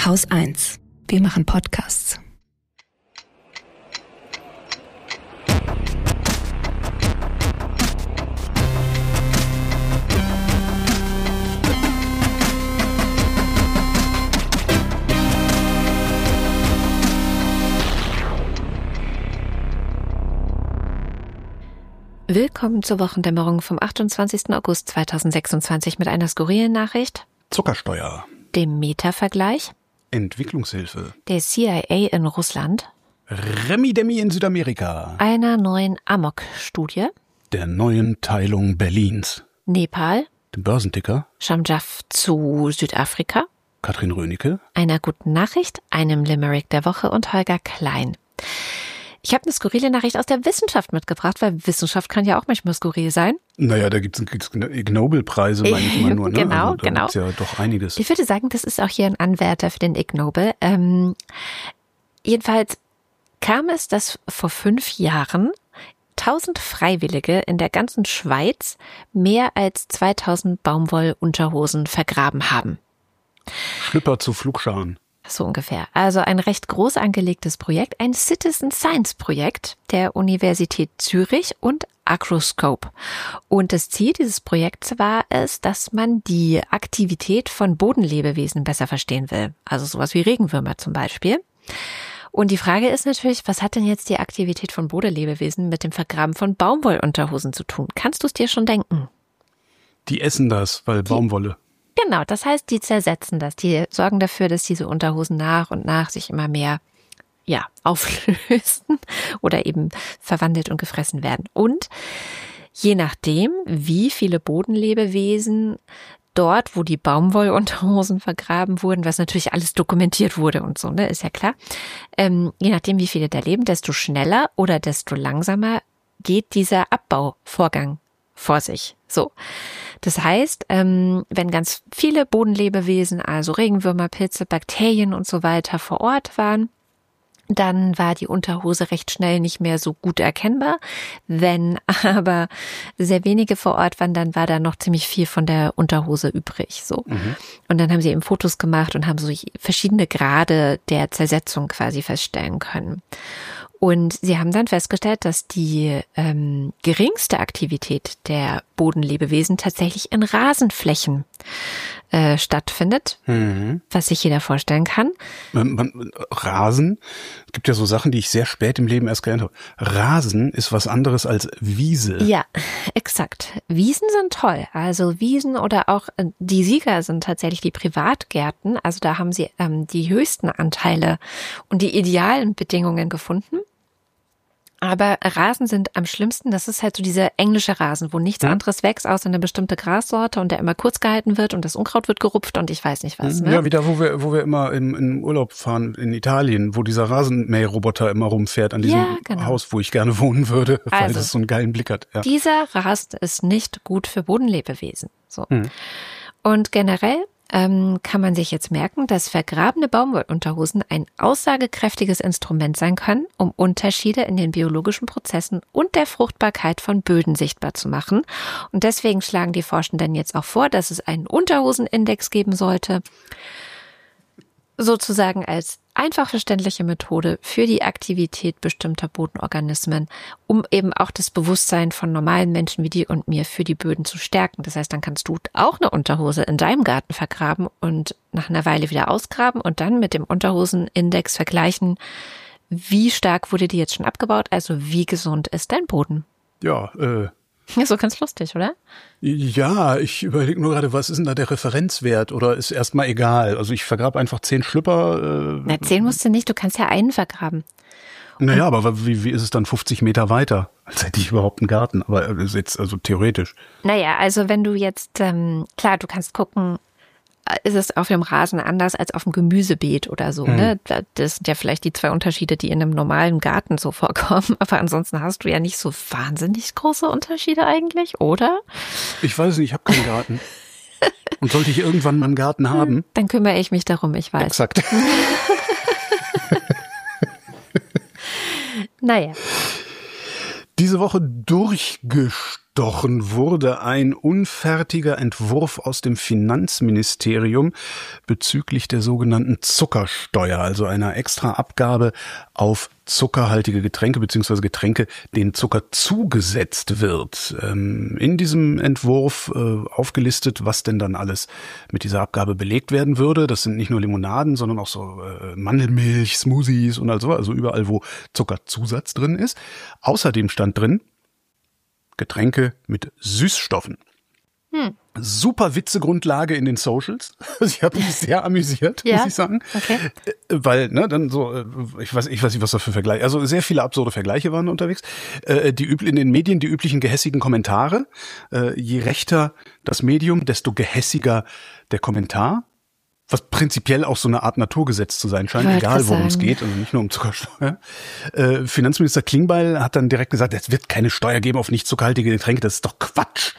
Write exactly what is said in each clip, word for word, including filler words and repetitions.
Haus eins. Wir machen Podcasts. Willkommen zur Wochendämmerung vom achtundzwanzigsten August zweitausendsechsundzwanzig mit einer skurrilen Nachricht, Zuckersteuer, dem Meta-Vergleich, Entwicklungshilfe, der C I A in Russland, Remi-Demi in Südamerika, einer neuen Amok-Studie, der neuen Teilung Berlins, Nepal, dem Börsenticker, Shamjaf zu Südafrika, Katrin Rönecke, einer guten Nachricht, einem Limerick der Woche und Holger Klein. Ich habe eine skurrile Nachricht aus der Wissenschaft mitgebracht, weil Wissenschaft kann ja auch manchmal skurril sein. Naja, da gibt es Ig Nobel-Preise, meine ich mal nur. Ne? Genau, also, da genau. gibt's ja doch einiges. Ich würde sagen, das ist auch hier ein Anwärter für den Ig Nobel. Ähm, jedenfalls kam es, dass vor fünf Jahren tausend Freiwillige in der ganzen Schweiz mehr als zweitausend Baumwollunterhosen vergraben haben. Schlüpper zu Flugscharen. So ungefähr. Also ein recht groß angelegtes Projekt, ein Citizen Science Projekt der Universität Zürich und Agroscope. Und das Ziel dieses Projekts war es, dass man die Aktivität von Bodenlebewesen besser verstehen will. Also sowas wie Regenwürmer zum Beispiel. Und die Frage ist natürlich, was hat denn jetzt die Aktivität von Bodenlebewesen mit dem Vergraben von Baumwollunterhosen zu tun? Kannst du es dir schon denken? Die essen das, weil Die Baumwolle. Genau, das heißt, die zersetzen das. Die sorgen dafür, dass diese Unterhosen nach und nach sich immer mehr, ja, auflösen oder eben verwandelt und gefressen werden. Und je nachdem, wie viele Bodenlebewesen dort, wo die Baumwollunterhosen vergraben wurden, was natürlich alles dokumentiert wurde und so, ne, ist ja klar. Ähm, je nachdem, wie viele da leben, desto schneller oder desto langsamer geht dieser Abbauvorgang vor sich. So. Das heißt, ähm, wenn ganz viele Bodenlebewesen, also Regenwürmer, Pilze, Bakterien und so weiter vor Ort waren, dann war die Unterhose recht schnell nicht mehr so gut erkennbar. Wenn aber sehr wenige vor Ort waren, dann war da noch ziemlich viel von der Unterhose übrig. So. Mhm. Und dann haben sie eben Fotos gemacht und haben so verschiedene Grade der Zersetzung quasi feststellen können. Und sie haben dann festgestellt, dass die ähm, geringste Aktivität der Bodenlebewesen tatsächlich in Rasenflächen äh, stattfindet, mhm. was sich jeder vorstellen kann. Man, man, Rasen, es gibt ja so Sachen, die ich sehr spät im Leben erst gelernt habe. Rasen ist was anderes als Wiese. Ja, exakt. Wiesen sind toll. Also Wiesen oder auch äh, die Sieger sind tatsächlich die Privatgärten. Also da haben sie ähm, die höchsten Anteile und die idealen Bedingungen gefunden. Aber Rasen sind am schlimmsten, das ist halt so dieser englische Rasen, wo nichts anderes wächst, außer eine bestimmte Grassorte und der immer kurz gehalten wird und das Unkraut wird gerupft und ich weiß nicht was. Ne? Ja, wieder, wo wir, wo wir immer im, im Urlaub fahren in Italien, wo dieser Rasenmäherroboter immer rumfährt an diesem ja, genau. Haus, wo ich gerne wohnen würde, weil also, das so einen geilen Blick hat. Ja. Dieser Rasen ist nicht gut für Bodenlebewesen. So. Hm. Und generell ähm, kann man sich jetzt merken, dass vergrabene Baumwollunterhosen ein aussagekräftiges Instrument sein können, um Unterschiede in den biologischen Prozessen und der Fruchtbarkeit von Böden sichtbar zu machen. Und deswegen schlagen die Forschenden jetzt auch vor, dass es einen Unterhosenindex geben sollte, sozusagen als einfach verständliche Methode für die Aktivität bestimmter Bodenorganismen, um eben auch das Bewusstsein von normalen Menschen wie dir und mir für die Böden zu stärken. Das heißt, dann kannst du auch eine Unterhose in deinem Garten vergraben und nach einer Weile wieder ausgraben und dann mit dem Unterhosenindex vergleichen, wie stark wurde die jetzt schon abgebaut, also wie gesund ist dein Boden. Ja, äh. Ja, so ganz lustig, oder? Ja, ich überlege nur gerade, was ist denn da der Referenzwert oder ist erstmal egal? Also ich vergrabe einfach zehn Schlüpper. Äh, Na, zehn musst du nicht, du kannst ja einen vergraben. Naja, aber wie, wie ist es dann fünfzig Meter weiter? Als hätte ich überhaupt einen Garten, aber das ist jetzt also theoretisch. Naja, also wenn du jetzt, ähm, klar, du kannst gucken, ist es auf dem Rasen anders als auf dem Gemüsebeet oder so, mhm. ne? Das sind ja vielleicht die zwei Unterschiede, die in einem normalen Garten so vorkommen. Aber ansonsten hast du ja nicht so wahnsinnig große Unterschiede eigentlich, oder? Ich weiß nicht, ich habe keinen Garten. Und sollte ich irgendwann mal einen Garten haben? Dann kümmere ich mich darum, ich weiß. Exakt. Naja. Diese Woche durchgestartet. abgestochen wurde ein unfertiger Entwurf aus dem Finanzministerium bezüglich der sogenannten Zuckersteuer, also einer extra Abgabe auf zuckerhaltige Getränke bzw. Getränke, denen Zucker zugesetzt wird. Ähm, in diesem Entwurf äh, aufgelistet, was denn dann alles mit dieser Abgabe belegt werden würde. Das sind nicht nur Limonaden, sondern auch so äh, Mandelmilch, Smoothies und also, also überall, wo Zuckerzusatz drin ist. Außerdem stand drin, Getränke mit Süßstoffen. Hm. Super Witzegrundlage in den Socials. Ich habe mich sehr amüsiert, ja? muss ich sagen. Okay. Weil, ne, dann so, ich weiß, ich weiß nicht, was da für Vergleiche, also sehr viele absurde Vergleiche waren unterwegs. Die in den Medien die üblichen gehässigen Kommentare. Je rechter das Medium, desto gehässiger der Kommentar. Was prinzipiell auch so eine Art Naturgesetz zu sein scheint, egal worum es geht, also nicht nur um Zuckersteuer. Äh, Finanzminister Klingbeil hat dann direkt gesagt, es wird keine Steuer geben auf nicht zuckerhaltige Getränke, das ist doch Quatsch.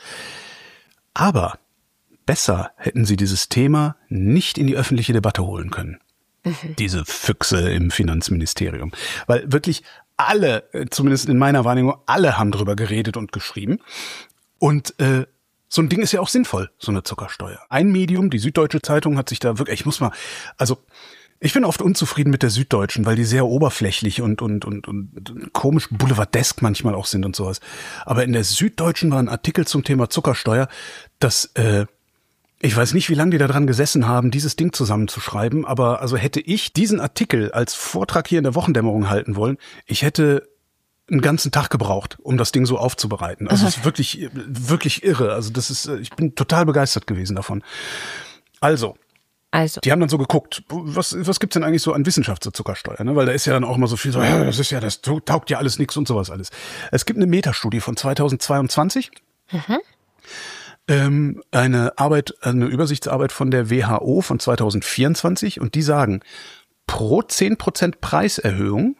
Aber besser hätten sie dieses Thema nicht in die öffentliche Debatte holen können. Mhm. Diese Füchse im Finanzministerium. Weil wirklich alle, zumindest in meiner Wahrnehmung, alle haben drüber geredet und geschrieben. Und äh, so ein Ding ist ja auch sinnvoll, so eine Zuckersteuer. Ein Medium, die Süddeutsche Zeitung, hat sich da wirklich, ich muss mal, also ich bin oft unzufrieden mit der Süddeutschen, weil die sehr oberflächlich und und und und komisch boulevardesk manchmal auch sind und sowas. Aber in der Süddeutschen war ein Artikel zum Thema Zuckersteuer, dass äh, ich weiß nicht, wie lange die da dran gesessen haben, dieses Ding zusammenzuschreiben, aber also hätte ich diesen Artikel als Vortrag hier in der Wochendämmerung halten wollen, ich hätte einen ganzen Tag gebraucht, um das Ding so aufzubereiten. Also es ist wirklich, wirklich irre. Also das ist, ich bin total begeistert gewesen davon. Also, also. Die haben dann so geguckt, was, was gibt's denn eigentlich so an Wissenschaft zur Zuckersteuer? Ne? Weil da ist ja dann auch immer so viel so, ja, das ist ja, das taugt ja alles nichts und sowas alles. Es gibt eine Metastudie von zweitausendzweiundzwanzig. Mhm. Ähm, eine Arbeit, eine Übersichtsarbeit von der W H O von zweitausendvierundzwanzig und die sagen, pro zehn Prozent Preiserhöhung,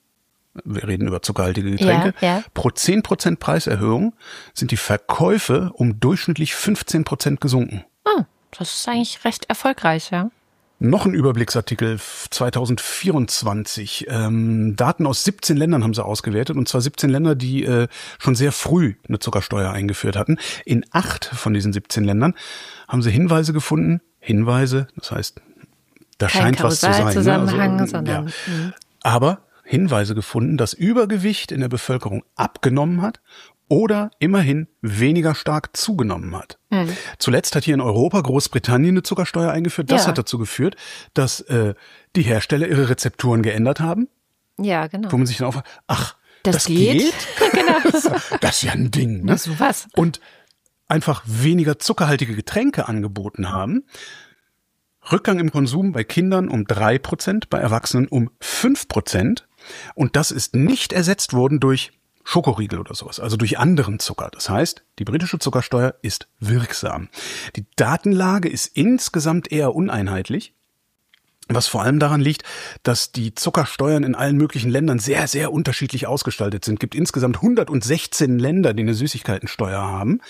wir reden über zuckerhaltige Getränke, ja, ja. Pro zehn Prozent Preiserhöhung sind die Verkäufe um durchschnittlich fünfzehn Prozent gesunken. Oh, das ist eigentlich recht erfolgreich, ja. Noch ein Überblicksartikel zweitausendvierundzwanzig. Ähm, Daten aus siebzehn Ländern haben sie ausgewertet, und zwar siebzehn Länder, die äh, schon sehr früh eine Zuckersteuer eingeführt hatten. In acht von diesen siebzehn Ländern haben sie Hinweise gefunden. Hinweise, das heißt, da Kein scheint was zu sein. Zusammenhang, ne? also, sondern, ja. Aber Hinweise gefunden, dass Übergewicht in der Bevölkerung abgenommen hat oder immerhin weniger stark zugenommen hat. Hm. Zuletzt hat hier in Europa Großbritannien eine Zuckersteuer eingeführt. Das ja. hat dazu geführt, dass äh, die Hersteller ihre Rezepturen geändert haben. Ja, genau. Wo man sich dann auch, ach, das, das geht? geht? Genau. Das ist ja ein Ding. Ne? So was. Und einfach weniger zuckerhaltige Getränke angeboten haben. Rückgang im Konsum bei Kindern um drei Prozent, bei Erwachsenen um fünf Prozent. Und das ist nicht ersetzt worden durch Schokoriegel oder sowas, also durch anderen Zucker. Das heißt, die britische Zuckersteuer ist wirksam. Die Datenlage ist insgesamt eher uneinheitlich, was vor allem daran liegt, dass die Zuckersteuern in allen möglichen Ländern sehr, sehr unterschiedlich ausgestaltet sind. Es gibt insgesamt hundertsechzehn Länder, die eine Süßigkeitensteuer haben.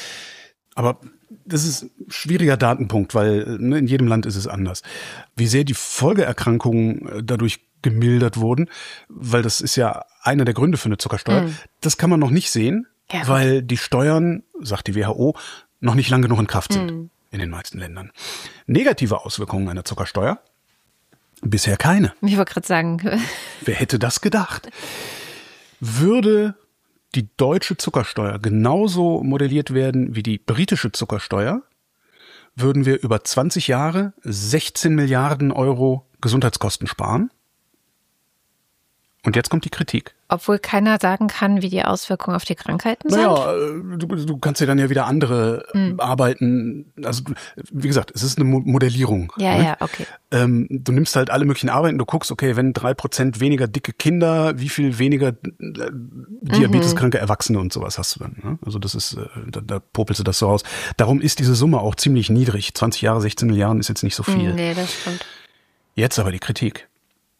Aber das ist ein schwieriger Datenpunkt, weil ne, in jedem Land ist es anders. Wie sehr die Folgeerkrankungen dadurch gemildert wurden, weil das ist ja einer der Gründe für eine Zuckersteuer. Mm. Das kann man noch nicht sehen, ja. weil die Steuern, sagt die W H O, noch nicht lang genug in Kraft sind mm. in den meisten Ländern. Negative Auswirkungen einer Zuckersteuer? Bisher keine. Ich wollte gerade sagen. Wer hätte das gedacht? Würde die deutsche Zuckersteuer genauso modelliert werden wie die britische Zuckersteuer, würden wir über zwanzig Jahre sechzehn Milliarden Euro Gesundheitskosten sparen. Und jetzt kommt die Kritik. Obwohl keiner sagen kann, wie die Auswirkungen auf die Krankheiten sind? Naja, du, du kannst ja dann ja wieder andere hm. Arbeiten, also wie gesagt, es ist eine Modellierung. Ja, ne? ja, okay. Ähm, du nimmst halt alle möglichen Arbeiten, du guckst, okay, wenn drei Prozent weniger dicke Kinder, wie viel weniger äh, diabeteskranke Erwachsene und sowas hast du dann. Ne? Also das ist, äh, da, da popelst du das so raus. Darum ist diese Summe auch ziemlich niedrig. zwanzig Jahre, sechzehn Milliarden ist jetzt nicht so viel. Nee, das stimmt. Jetzt aber die Kritik.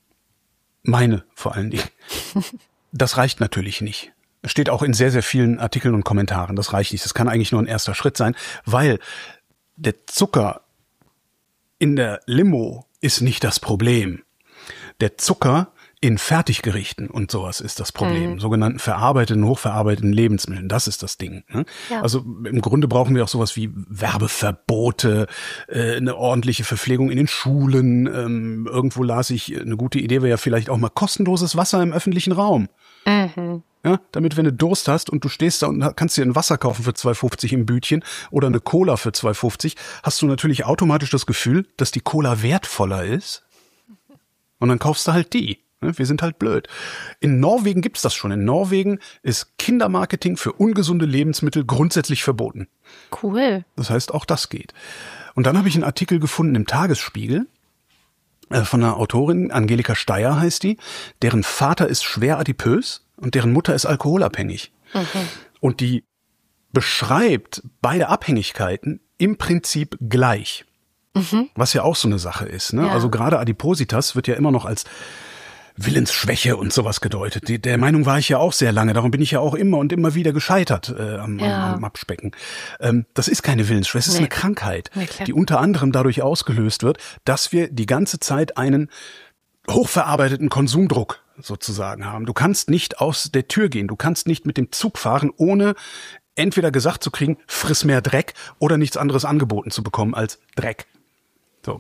Meine vor allen Dingen. Das reicht natürlich nicht. Es steht auch in sehr, sehr vielen Artikeln und Kommentaren. Das reicht nicht. Das kann eigentlich nur ein erster Schritt sein, weil der Zucker in der Limo ist nicht das Problem. Der Zucker In Fertiggerichten und sowas ist das Problem. Mhm. Sogenannten verarbeiteten, hochverarbeiteten Lebensmitteln. Das ist das Ding. Ne? Ja. Also im Grunde brauchen wir auch sowas wie Werbeverbote, äh, eine ordentliche Verpflegung in den Schulen. Ähm, irgendwo las ich, eine gute Idee wäre ja vielleicht auch mal kostenloses Wasser im öffentlichen Raum. Mhm. Ja, damit, wenn du Durst hast und du stehst da und kannst dir ein Wasser kaufen für zwei fünfzig im Bütchen oder eine Cola für zwei fünfzig, hast du natürlich automatisch das Gefühl, dass die Cola wertvoller ist. Und dann kaufst du halt die. Wir sind halt blöd. In Norwegen gibt's das schon. In Norwegen ist Kindermarketing für ungesunde Lebensmittel grundsätzlich verboten. Cool. Das heißt, auch das geht. Und dann habe ich einen Artikel gefunden im Tagesspiegel äh, von einer Autorin, Angelika Steyer heißt die, deren Vater ist schwer adipös und deren Mutter ist alkoholabhängig. Mhm. Und die beschreibt beide Abhängigkeiten im Prinzip gleich. Mhm. Was ja auch so eine Sache ist. Ne? Ja. Also gerade Adipositas wird ja immer noch als Willensschwäche und sowas gedeutet. Die, der Meinung war ich ja auch sehr lange. Darum bin ich ja auch immer und immer wieder gescheitert äh, am, ja. am, am Abspecken. Ähm, das ist keine Willensschwäche, das ist Nee. eine Krankheit, Nee, klar. die unter anderem dadurch ausgelöst wird, dass wir die ganze Zeit einen hochverarbeiteten Konsumdruck sozusagen haben. Du kannst nicht aus der Tür gehen, du kannst nicht mit dem Zug fahren, ohne entweder gesagt zu kriegen, friss mehr Dreck oder nichts anderes angeboten zu bekommen als Dreck. So.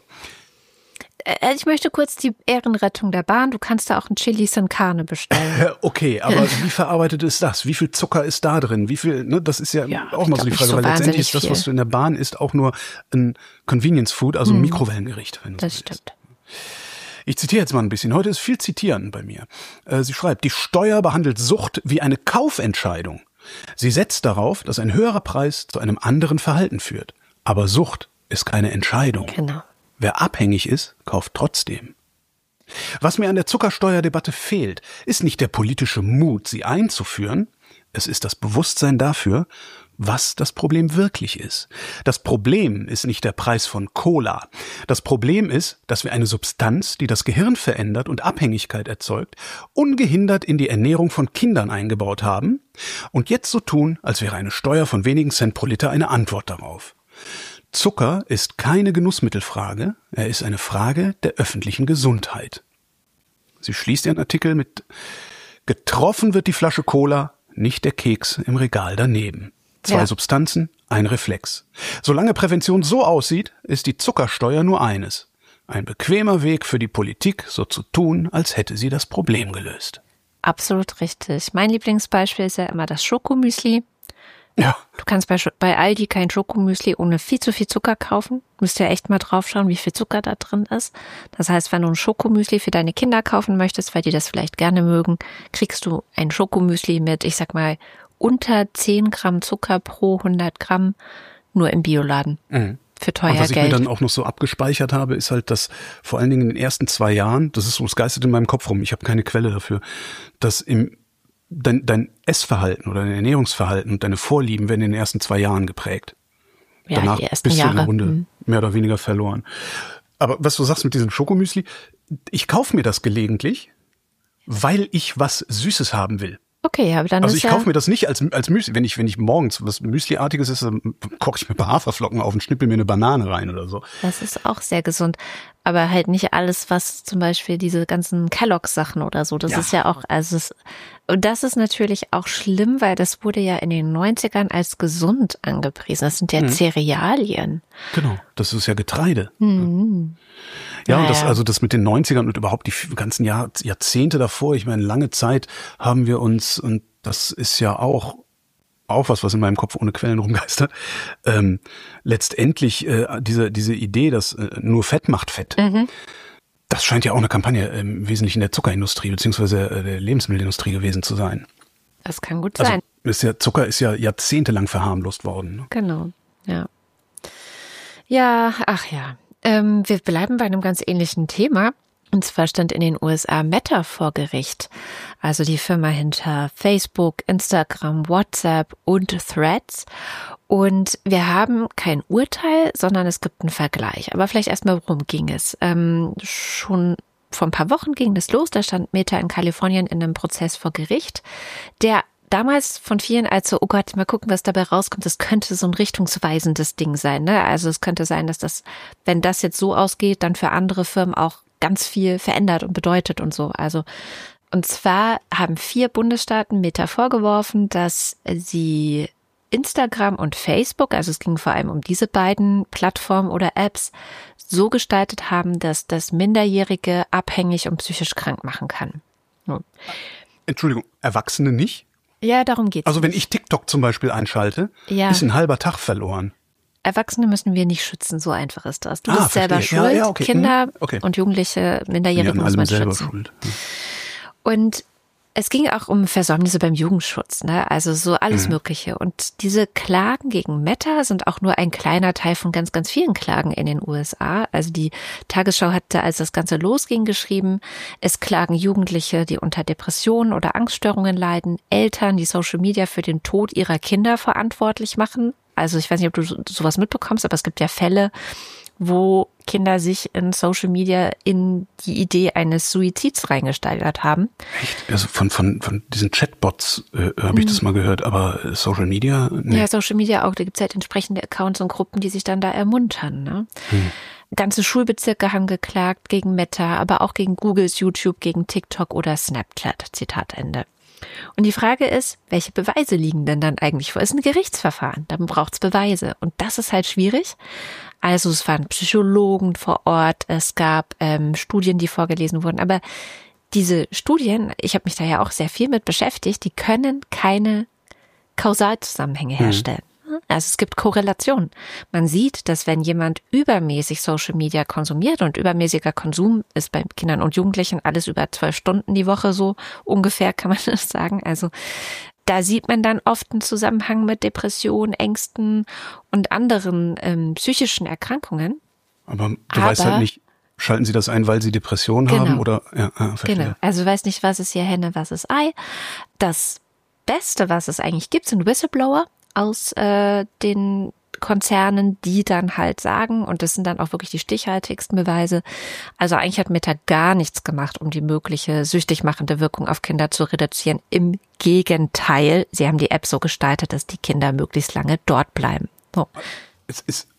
Ich möchte kurz die Ehrenrettung der Bahn. Du kannst da auch ein Chili Sin Carne bestellen. Okay, aber wie verarbeitet ist das? Wie viel Zucker ist da drin? Wie viel, ne, das ist ja, Ja, auch mal so die ich glaub Frage, nicht so weil letztendlich ist wahnsinnig das, was viel. du in der Bahn isst, auch nur ein Convenience Food, also ein Mikrowellengericht. Wenn du Das so willst. stimmt. Ich zitiere jetzt mal ein bisschen. Heute ist viel Zitieren bei mir. Äh, sie schreibt, die Steuer behandelt Sucht wie eine Kaufentscheidung. Sie setzt darauf, dass ein höherer Preis zu einem anderen Verhalten führt. Aber Sucht ist keine Entscheidung. Genau. Wer abhängig ist, kauft trotzdem. Was mir an der Zuckersteuerdebatte fehlt, ist nicht der politische Mut, sie einzuführen. Es ist das Bewusstsein dafür, was das Problem wirklich ist. Das Problem ist nicht der Preis von Cola. Das Problem ist, dass wir eine Substanz, die das Gehirn verändert und Abhängigkeit erzeugt, ungehindert in die Ernährung von Kindern eingebaut haben und jetzt so tun, als wäre eine Steuer von wenigen Cent pro Liter eine Antwort darauf. Zucker ist keine Genussmittelfrage, er ist eine Frage der öffentlichen Gesundheit. Sie schließt ihren Artikel mit: Getroffen wird die Flasche Cola, nicht der Keks im Regal daneben. Zwei Ja. Substanzen, ein Reflex. Solange Prävention so aussieht, ist die Zuckersteuer nur eines: ein bequemer Weg für die Politik, so zu tun, als hätte sie das Problem gelöst. Absolut richtig. Mein Lieblingsbeispiel ist ja immer das Schokomüsli. Ja. Du kannst bei, Sch- bei Aldi kein Schokomüsli ohne viel zu viel Zucker kaufen. Du musst ja echt mal drauf schauen, wie viel Zucker da drin ist. Das heißt, wenn du ein Schokomüsli für deine Kinder kaufen möchtest, weil die das vielleicht gerne mögen, kriegst du ein Schokomüsli mit, ich sag mal, unter zehn Gramm Zucker pro hundert Gramm, nur im Bioladen. Mhm. Für teuer Und was ich Geld. mir dann auch noch so abgespeichert habe, ist halt, dass vor allen Dingen in den ersten zwei Jahren, das ist so, es geistert in meinem Kopf rum, ich habe keine Quelle dafür, dass im dein, dein Essverhalten oder dein Ernährungsverhalten und deine Vorlieben werden in den ersten zwei Jahren geprägt. Ja, Danach die ersten bist du Jahre. im Grunde Mhm. mehr oder weniger verloren. Aber was du sagst mit diesem Schokomüsli, ich kaufe mir das gelegentlich, weil ich was Süßes haben will. Okay, aber dann Also ist ich ja... kaufe mir das nicht als als Müsli. Wenn ich wenn ich morgens was Müsliartiges esse, dann koche ich mir ein paar Haferflocken auf und schnippel mir eine Banane rein oder so. Das ist auch sehr gesund. Aber halt nicht alles, was zum Beispiel diese ganzen Kellogg-Sachen oder so, das Ja. ist ja auch, also es, und das ist natürlich auch schlimm, weil das wurde ja in den neunzigern als gesund angepriesen. Das sind ja Mhm. Cerealien. Genau, das ist ja Getreide. Mhm. Ja, und das, Naja. also das mit den neunzigern und überhaupt die ganzen Jahr, Jahrzehnte davor, ich meine, lange Zeit haben wir uns, und das ist ja auch, auch was, was in meinem Kopf ohne Quellen rumgeistert, ähm, letztendlich äh, diese, diese Idee, dass äh, nur Fett macht Fett, Mhm. das scheint ja auch eine Kampagne im Wesentlichen der Zuckerindustrie beziehungsweise äh, der Lebensmittelindustrie gewesen zu sein. Das kann gut Also sein. ist ja, Zucker ist ja jahrzehntelang verharmlost worden. Ne? Genau, ja. Ja, ach ja. Ähm, wir bleiben bei einem ganz ähnlichen Thema. Und zwar stand in den U S A Meta vor Gericht. Also die Firma hinter Facebook, Instagram, WhatsApp und Threads. Und wir haben kein Urteil, sondern es gibt einen Vergleich. Aber vielleicht erstmal, worum ging es? Ähm, schon vor ein paar Wochen ging das los. Da stand Meta in Kalifornien in einem Prozess vor Gericht, der damals von vielen als so, oh Gott, mal gucken, was dabei rauskommt. Das könnte so ein richtungsweisendes Ding sein, ne? Also es könnte sein, dass das, wenn das jetzt so ausgeht, dann für andere Firmen auch ganz viel verändert und bedeutet und so. Also, und zwar haben vier Bundesstaaten Meta vorgeworfen, dass sie Instagram und Facebook, also es ging vor allem um diese beiden Plattformen oder Apps, so gestaltet haben, dass das Minderjährige abhängig und psychisch krank machen kann. Ja. Entschuldigung, Erwachsene nicht? Ja, darum geht's. Also wenn ich TikTok zum Beispiel einschalte, ja. ist ein halber Tag verloren. Erwachsene müssen wir nicht schützen, so einfach ist das. Du ah, bist selber verstehe. schuld, ja, ja, okay. Kinder okay. und Jugendliche, Minderjährige muss man selber schützen. Schuld. Ja. Und es ging auch um Versäumnisse beim Jugendschutz, ne? Also so alles mhm. Mögliche. Und diese Klagen gegen Meta sind auch nur ein kleiner Teil von ganz, ganz vielen Klagen in den U S A. Also die Tagesschau hatte, als das Ganze losging, geschrieben, es klagen Jugendliche, die unter Depressionen oder Angststörungen leiden, Eltern, die Social Media für den Tod ihrer Kinder verantwortlich machen. Also ich weiß nicht, ob du sowas mitbekommst, aber es gibt ja Fälle, wo Kinder sich in Social Media in die Idee eines Suizids reingesteigert haben. Echt? Also von von von diesen Chatbots äh, habe ich das mal gehört, aber Social Media? Nee. Ja, Social Media auch. Da gibt es halt entsprechende Accounts und Gruppen, die sich dann da ermuntern. Ne? Hm. Ganze Schulbezirke haben geklagt gegen Meta, aber auch gegen Googles YouTube, gegen TikTok oder Snapchat. Zitat Ende. Und die Frage ist, welche Beweise liegen denn dann eigentlich vor? Es ist ein Gerichtsverfahren, dann braucht es Beweise. Und das ist halt schwierig. Also es waren Psychologen vor Ort, es gab ähm, Studien, die vorgelesen wurden. Aber diese Studien, ich habe mich da ja auch sehr viel mit beschäftigt, die können keine Kausalzusammenhänge herstellen. Mhm. Also es gibt Korrelationen. Man sieht, dass wenn jemand übermäßig Social Media konsumiert, und übermäßiger Konsum ist bei Kindern und Jugendlichen alles über zwölf Stunden die Woche so ungefähr, kann man das sagen. Also da sieht man dann oft einen Zusammenhang mit Depressionen, Ängsten und anderen ähm, psychischen Erkrankungen. Aber du Aber, weißt halt nicht, schalten sie das ein, weil sie Depressionen genau. haben? Oder ja, ah, verstehe. Genau, also du weißt nicht, was ist hier Henne, was ist Ei. Das Beste, was es eigentlich gibt, sind Whistleblower aus äh, den Konzernen, die dann halt sagen, und das sind dann auch wirklich die stichhaltigsten Beweise, also eigentlich hat Meta gar nichts gemacht, um die mögliche süchtig machende Wirkung auf Kinder zu reduzieren. Im Gegenteil, sie haben die App so gestaltet, dass die Kinder möglichst lange dort bleiben. So. Es ist,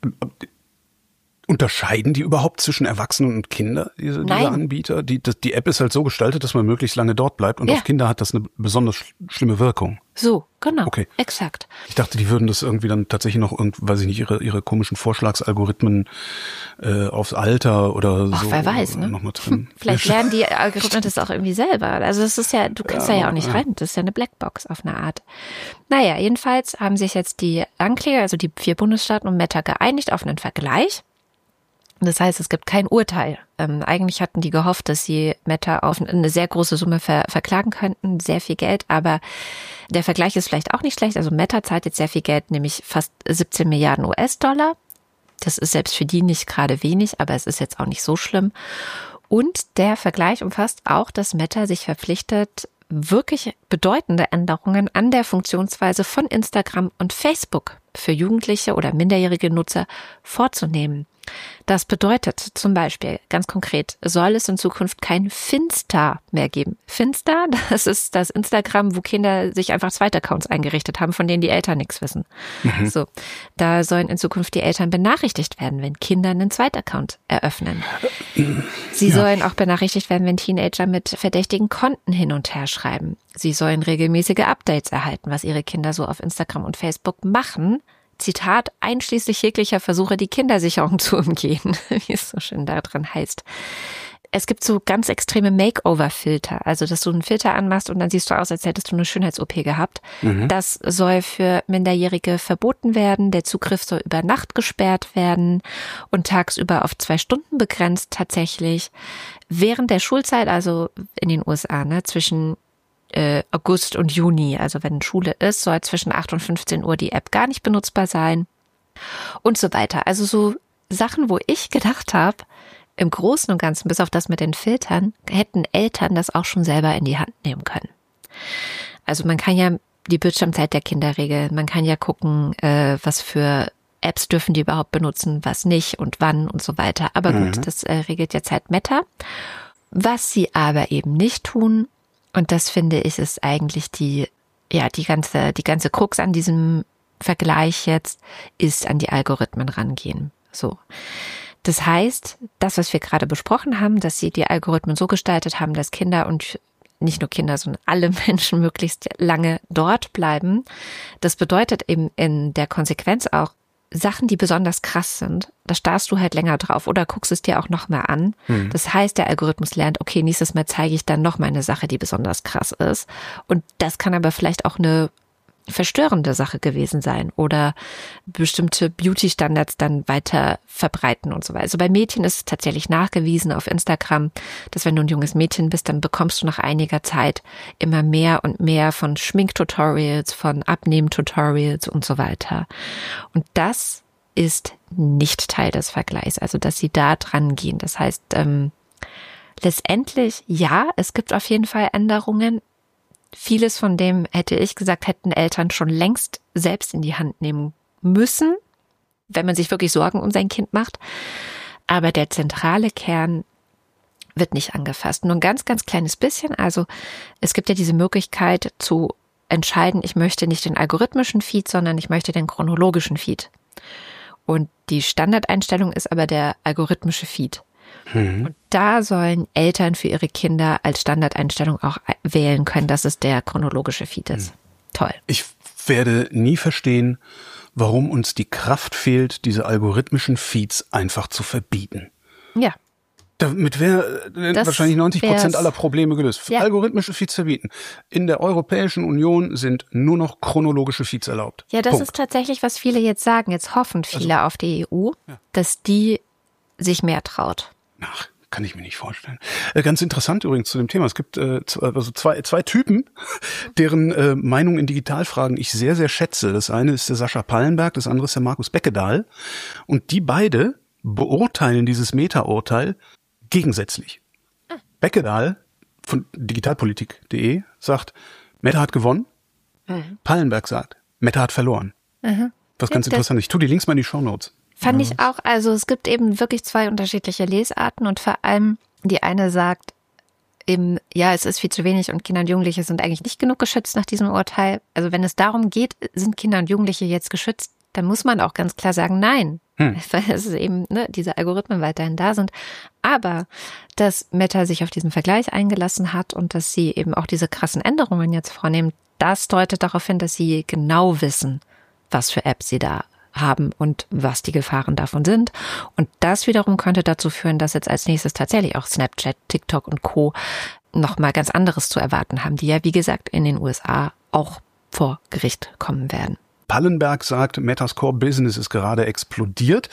unterscheiden die überhaupt zwischen Erwachsenen und Kindern, diese, diese Anbieter? Die, das, die App ist halt so gestaltet, dass man möglichst lange dort bleibt und ja. auf Kinder hat das eine besonders sch- schlimme Wirkung. So, genau, okay. Exakt. Ich dachte, die würden das irgendwie dann tatsächlich noch, irgend, weiß ich nicht, ihre ihre komischen Vorschlagsalgorithmen äh, aufs Alter oder Ach, so. Wer weiß, ne? Noch mal drin. Vielleicht lernen die Algorithmen das auch irgendwie selber. Also das ist ja, du kannst ja, da ja auch nicht ja. rein. Das ist ja eine Blackbox auf eine Art. Naja, jedenfalls haben sich jetzt die Ankläger, also die vier Bundesstaaten und Meta geeinigt auf einen Vergleich. Das heißt, es gibt kein Urteil. Ähm, eigentlich hatten die gehofft, dass sie Meta auf eine sehr große Summe ver- verklagen könnten, sehr viel Geld, aber der Vergleich ist vielleicht auch nicht schlecht. Also Meta zahlt jetzt sehr viel Geld, nämlich fast siebzehn Milliarden U S-Dollar. Das ist selbst für die nicht gerade wenig, aber es ist jetzt auch nicht so schlimm. Und der Vergleich umfasst auch, dass Meta sich verpflichtet, wirklich bedeutende Änderungen an der Funktionsweise von Instagram und Facebook für jugendliche oder minderjährige Nutzer vorzunehmen. Das bedeutet zum Beispiel, ganz konkret, soll es in Zukunft kein Finsta mehr geben. Finsta, das ist das Instagram, wo Kinder sich einfach Zweitaccounts eingerichtet haben, von denen die Eltern nichts wissen. Mhm. So, da sollen in Zukunft die Eltern benachrichtigt werden, wenn Kinder einen Zweitaccount eröffnen. Sie ja. sollen auch benachrichtigt werden, wenn Teenager mit verdächtigen Konten hin und her schreiben. Sie sollen regelmäßige Updates erhalten, was ihre Kinder so auf Instagram und Facebook machen. Zitat, einschließlich jeglicher Versuche, die Kindersicherung zu umgehen, wie es so schön da drin heißt. Es gibt so ganz extreme Makeover-Filter, also dass du einen Filter anmachst und dann siehst du aus, als hättest du eine Schönheits-O P gehabt. Mhm. Das soll für Minderjährige verboten werden, der Zugriff soll über Nacht gesperrt werden und tagsüber auf zwei Stunden begrenzt tatsächlich. Während der Schulzeit, also in den U S A, ne, zwischen Äh, August und Juni, also wenn Schule ist, soll zwischen acht und fünfzehn Uhr die App gar nicht benutzbar sein und so weiter. Also so Sachen, wo ich gedacht habe, im Großen und Ganzen, bis auf das mit den Filtern, hätten Eltern das auch schon selber in die Hand nehmen können. Also man kann ja die Bildschirmzeit der Kinder regeln, man kann ja gucken, äh, was für Apps dürfen die überhaupt benutzen, was nicht und wann und so weiter. Aber gut, mhm. das äh, regelt jetzt halt Meta. Was sie aber eben nicht tun, und das finde ich ist eigentlich die, ja, die ganze, die ganze Krux an diesem Vergleich jetzt, ist an die Algorithmen rangehen. So. Das heißt, das, was wir gerade besprochen haben, dass sie die Algorithmen so gestaltet haben, dass Kinder und nicht nur Kinder, sondern alle Menschen möglichst lange dort bleiben. Das bedeutet eben in der Konsequenz auch, Sachen, die besonders krass sind, da starrst du halt länger drauf oder guckst es dir auch noch mal an. Hm. Das heißt, der Algorithmus lernt, okay, nächstes Mal zeige ich dann noch mal eine Sache, die besonders krass ist. Und das kann aber vielleicht auch eine verstörende Sache gewesen sein oder bestimmte Beauty-Standards dann weiter verbreiten und so weiter. Also bei Mädchen ist es tatsächlich nachgewiesen auf Instagram, dass wenn du ein junges Mädchen bist, dann bekommst du nach einiger Zeit immer mehr und mehr von Schminktutorials, von Abnehmen-Tutorials und so weiter. Und das ist nicht Teil des Vergleichs, also dass sie da dran gehen. Das heißt, ähm, letztendlich, ja, es gibt auf jeden Fall Änderungen. Vieles von dem, hätte ich gesagt, hätten Eltern schon längst selbst in die Hand nehmen müssen, wenn man sich wirklich Sorgen um sein Kind macht. Aber der zentrale Kern wird nicht angefasst. Nur ein ganz, ganz kleines bisschen. Also es gibt ja diese Möglichkeit zu entscheiden, ich möchte nicht den algorithmischen Feed, sondern ich möchte den chronologischen Feed. Und die Standardeinstellung ist aber der algorithmische Feed. Mhm. Und da sollen Eltern für ihre Kinder als Standardeinstellung auch wählen können, dass es der chronologische Feed ist. Mhm. Toll. Ich werde nie verstehen, warum uns die Kraft fehlt, diese algorithmischen Feeds einfach zu verbieten. Ja. Damit wäre wahrscheinlich neunzig Prozent aller Probleme gelöst. Ja. Algorithmische Feeds verbieten. In der Europäischen Union sind nur noch chronologische Feeds erlaubt. Ja, das Punkt. ist tatsächlich, was viele jetzt sagen. Jetzt hoffen viele also, auf die E U, ja. dass die sich mehr traut. Ach, kann ich mir nicht vorstellen. Äh, ganz interessant übrigens zu dem Thema. Es gibt äh, also zwei, zwei Typen, deren äh, Meinung in Digitalfragen ich sehr, sehr schätze. Das eine ist der Sascha Pallenberg, das andere ist der Markus Beckedahl. Und die beide beurteilen dieses Meta-Urteil gegensätzlich. Ah. Beckedahl von digitalpolitik punkt de sagt, Meta hat gewonnen. Mhm. Pallenberg sagt, Meta hat verloren. Mhm. Was ganz ja, interessant ist. Ich tue die Links mal in die Shownotes. Fand ich auch. Also es gibt eben wirklich zwei unterschiedliche Lesarten und vor allem die eine sagt eben, ja, es ist viel zu wenig und Kinder und Jugendliche sind eigentlich nicht genug geschützt nach diesem Urteil. Also wenn es darum geht, sind Kinder und Jugendliche jetzt geschützt, dann muss man auch ganz klar sagen, nein. Hm. Weil es ist eben, ne, diese Algorithmen weiterhin da sind. Aber dass Meta sich auf diesen Vergleich eingelassen hat und dass sie eben auch diese krassen Änderungen jetzt vornehmen, das deutet darauf hin, dass sie genau wissen, was für Apps sie da haben und was die Gefahren davon sind. Und das wiederum könnte dazu führen, dass jetzt als nächstes tatsächlich auch Snapchat, TikTok und Co. nochmal ganz anderes zu erwarten haben, die ja, wie gesagt, in den U S A auch vor Gericht kommen werden. Pallenberg sagt, Metas Core Business ist gerade explodiert.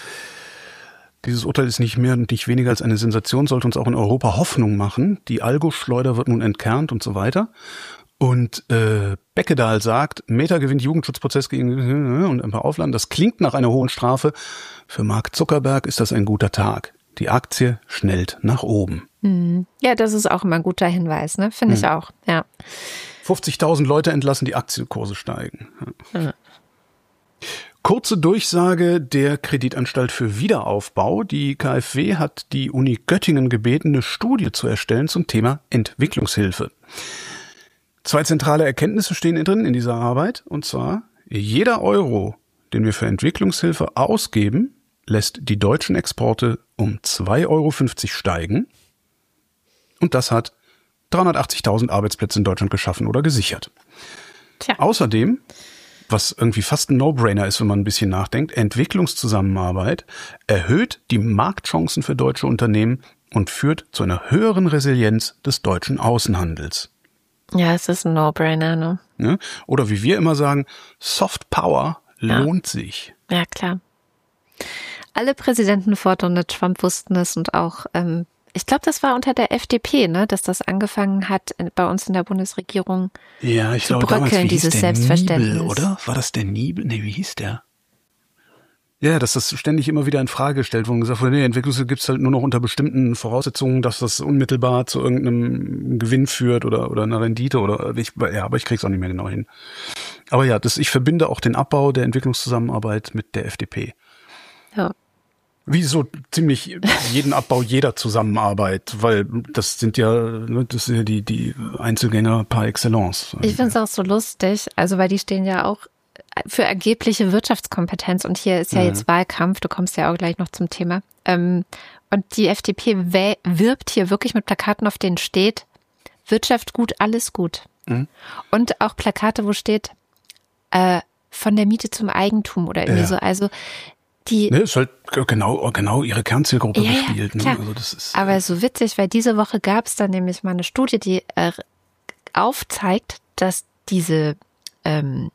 Dieses Urteil ist nicht mehr und nicht weniger als eine Sensation, sollte uns auch in Europa Hoffnung machen. Die Algo-Schleuder wird nun entkernt und so weiter. Und äh, Beckedahl sagt, Meta gewinnt Jugendschutzprozess gegen und ein paar Auflagen. Das klingt nach einer hohen Strafe. Für Mark Zuckerberg ist das ein guter Tag. Die Aktie schnellt nach oben. Mhm. Ja, das ist auch immer ein guter Hinweis, ne? Finde mhm. ich auch, ja. fünfzigtausend Leute entlassen, die Aktienkurse steigen. Ja. Mhm. Kurze Durchsage der Kreditanstalt für Wiederaufbau. Die KfW hat die Uni Göttingen gebeten, eine Studie zu erstellen zum Thema Entwicklungshilfe. Zwei zentrale Erkenntnisse stehen drin in dieser Arbeit. Und zwar, jeder Euro, den wir für Entwicklungshilfe ausgeben, lässt die deutschen Exporte um zwei Euro fünfzig steigen. Und das hat dreihundertachtzigtausend Arbeitsplätze in Deutschland geschaffen oder gesichert. Tja. Außerdem, was irgendwie fast ein No-Brainer ist, wenn man ein bisschen nachdenkt, Entwicklungszusammenarbeit erhöht die Marktchancen für deutsche Unternehmen und führt zu einer höheren Resilienz des deutschen Außenhandels. Ja, es ist ein No-Brainer, ne? Ja? Oder wie wir immer sagen, Soft Power lohnt ja. sich. Ja, klar. Alle Präsidenten vor Donald Trump wussten es und auch, ähm, ich glaube, das war unter der F D P, ne, dass das angefangen hat bei uns in der Bundesregierung ja, ich zu glaube, bröckeln, damals, wie dieses hieß der Selbstverständnis. Niebel, oder? War das der Niebel? Nee, wie hieß der? Ja, dass das ständig immer wieder in Frage gestellt wurde und gesagt wurde, nee, Entwicklungshilfe gibt's halt nur noch unter bestimmten Voraussetzungen, dass das unmittelbar zu irgendeinem Gewinn führt oder oder einer Rendite oder ich, ja, aber ich krieg's auch nicht mehr genau hin. Aber ja, das, ich verbinde auch den Abbau der Entwicklungszusammenarbeit mit der F D P. Ja. Wie so ziemlich jeden Abbau jeder Zusammenarbeit, weil das sind ja, das sind ja die, die Einzelgänger par excellence. Ich finde es auch so lustig, also weil die stehen ja auch für angebliche Wirtschaftskompetenz. Und hier ist ja mhm. jetzt Wahlkampf, du kommst ja auch gleich noch zum Thema. Ähm, und die F D P w- wirbt hier wirklich mit Plakaten, auf denen steht, Wirtschaft gut, alles gut. Mhm. Und auch Plakate, wo steht, äh, von der Miete zum Eigentum oder irgendwie ja. so. Also die. Ne, ist halt genau, genau ihre Kernzielgruppe ja, gespielt. Ja, ne? Also das ist, aber so witzig, weil diese Woche gab es dann nämlich mal eine Studie, die äh, aufzeigt, dass diese ähm,